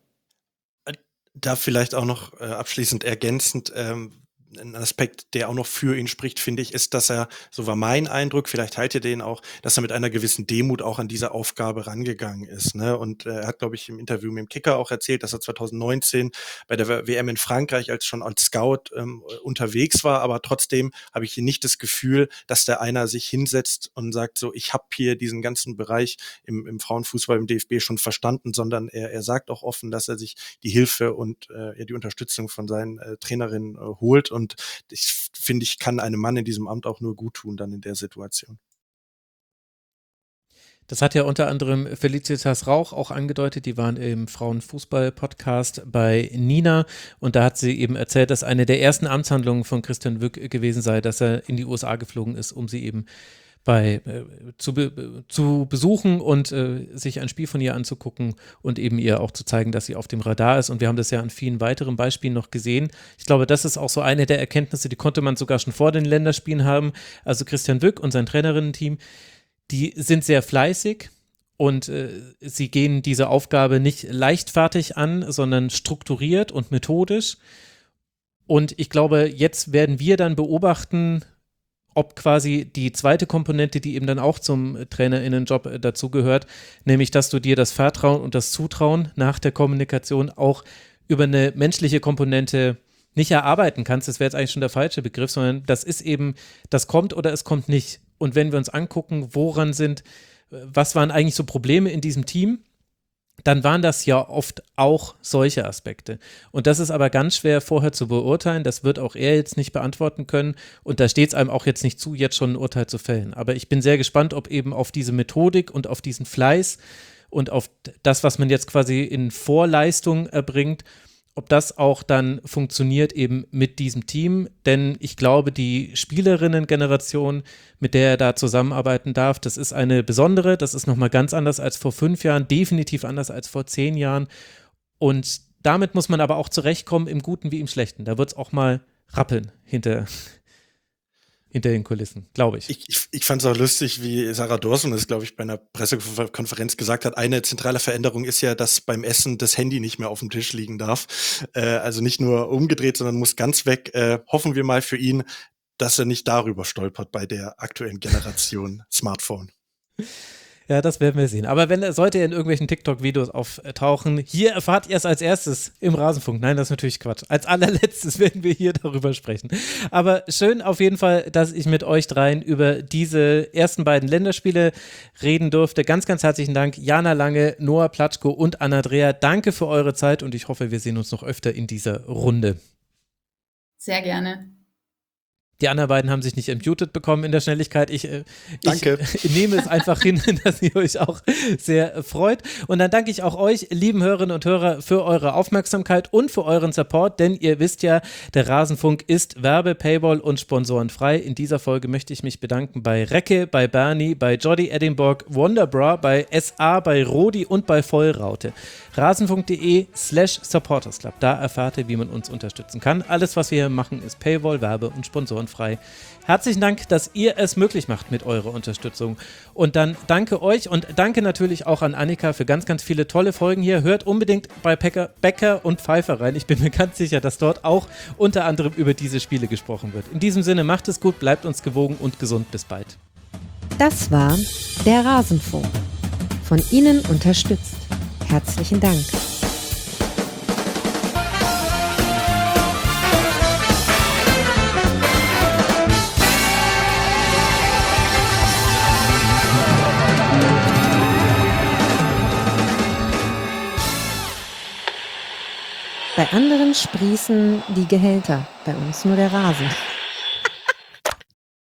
Da vielleicht auch noch äh, abschließend ergänzend, ähm, ein Aspekt, der auch noch für ihn spricht, finde ich, ist, dass er, so war mein Eindruck, vielleicht teilt ihr den auch, dass er mit einer gewissen Demut auch an diese Aufgabe rangegangen ist. Ne? Und äh, er hat, glaube ich, im Interview mit dem Kicker auch erzählt, dass er zwanzig neunzehn bei der W M in Frankreich als schon als Scout ähm, unterwegs war, aber trotzdem habe ich hier nicht das Gefühl, dass da einer sich hinsetzt und sagt so, ich habe hier diesen ganzen Bereich im, im Frauenfußball im D F B schon verstanden, sondern er, er sagt auch offen, dass er sich die Hilfe und äh, die Unterstützung von seinen äh, Trainerinnen äh, holt. Und ich finde, ich kann einem Mann in diesem Amt auch nur gut tun dann in der Situation. Das hat ja unter anderem Felicitas Rauch auch angedeutet, die waren im Frauenfußball-Podcast bei Nina und da hat sie eben erzählt, dass eine der ersten Amtshandlungen von Christian Wück gewesen sei, dass er in die U S A geflogen ist, um sie eben bei äh, zu, be, zu besuchen und äh, sich ein Spiel von ihr anzugucken und eben ihr auch zu zeigen, dass sie auf dem Radar ist. Und wir haben das ja an vielen weiteren Beispielen noch gesehen. Ich glaube, das ist auch so eine der Erkenntnisse, die konnte man sogar schon vor den Länderspielen haben. Also Christian Wück und sein Trainerinnen-Team, die sind sehr fleißig und äh, sie gehen diese Aufgabe nicht leichtfertig an, sondern strukturiert und methodisch. Und ich glaube, jetzt werden wir dann beobachten, ob quasi die zweite Komponente, die eben dann auch zum TrainerInnenjob äh, dazugehört, nämlich, dass du dir das Vertrauen und das Zutrauen nach der Kommunikation auch über eine menschliche Komponente nicht erarbeiten kannst, das wäre jetzt eigentlich schon der falsche Begriff, sondern das ist eben, das kommt oder es kommt nicht. Und wenn wir uns angucken, woran sind, was waren eigentlich so Probleme in diesem Team, dann waren das ja oft auch solche Aspekte. Und das ist aber ganz schwer vorher zu beurteilen, das wird auch er jetzt nicht beantworten können und da steht es einem auch jetzt nicht zu, jetzt schon ein Urteil zu fällen. Aber ich bin sehr gespannt, ob eben auf diese Methodik und auf diesen Fleiß und auf das, was man jetzt quasi in Vorleistung erbringt, ob das auch dann funktioniert eben mit diesem Team, denn ich glaube, die Spielerinnen-Generation, mit der er da zusammenarbeiten darf, das ist eine besondere, das ist nochmal ganz anders als vor fünf Jahren, definitiv anders als vor zehn Jahren und damit muss man aber auch zurechtkommen, im Guten wie im Schlechten, da wird es auch mal rappeln hinter hinter den Kulissen, glaube ich. Ich, ich, ich fand es auch lustig, wie Sarah Dawson es, glaube ich, bei einer Pressekonferenz gesagt hat, eine zentrale Veränderung ist ja, dass beim Essen das Handy nicht mehr auf dem Tisch liegen darf. Äh, also nicht nur umgedreht, sondern muss ganz weg. Äh, hoffen wir mal für ihn, dass er nicht darüber stolpert bei der aktuellen Generation Smartphone. Ja, das werden wir sehen. Aber wenn sollte er in irgendwelchen TikTok-Videos auftauchen, hier erfahrt ihr es als erstes im Rasenfunk. Nein, das ist natürlich Quatsch. Als allerletztes werden wir hier darüber sprechen. Aber schön auf jeden Fall, dass ich mit euch dreien über diese ersten beiden Länderspiele reden durfte. Ganz, ganz herzlichen Dank, Jana Lange, Noah Platschko und Anna-Dreher. Danke für eure Zeit und ich hoffe, wir sehen uns noch öfter in dieser Runde. Sehr gerne. Die anderen beiden haben sich nicht entmutet bekommen in der Schnelligkeit. Ich, äh, danke. ich nehme es einfach hin, dass ihr euch auch sehr freut. Und dann danke ich auch euch, lieben Hörerinnen und Hörer, für eure Aufmerksamkeit und für euren Support, denn ihr wisst ja, der Rasenfunk ist Werbe-, Paywall- und sponsorenfrei. In dieser Folge möchte ich mich bedanken bei Recke, bei Bernie, bei Jody Edinburgh, Wonderbra, bei S A, bei Rodi und bei Vollraute. Rasenfunk.de slash supportersclub. Da erfahrt ihr, wie man uns unterstützen kann. Alles, was wir hier machen, ist Paywall, Werbe- und Sponsoren frei. Herzlichen Dank, dass ihr es möglich macht mit eurer Unterstützung. Und dann danke euch und danke natürlich auch an Annika für ganz, ganz viele tolle Folgen hier. Hört unbedingt bei Becker, Becker und Pfeiffer rein. Ich bin mir ganz sicher, dass dort auch unter anderem über diese Spiele gesprochen wird. In diesem Sinne, macht es gut, bleibt uns gewogen und gesund. Bis bald. Das war der Rasenfunk. Von Ihnen unterstützt. Herzlichen Dank. Bei anderen sprießen die Gehälter, bei uns nur der Rasen.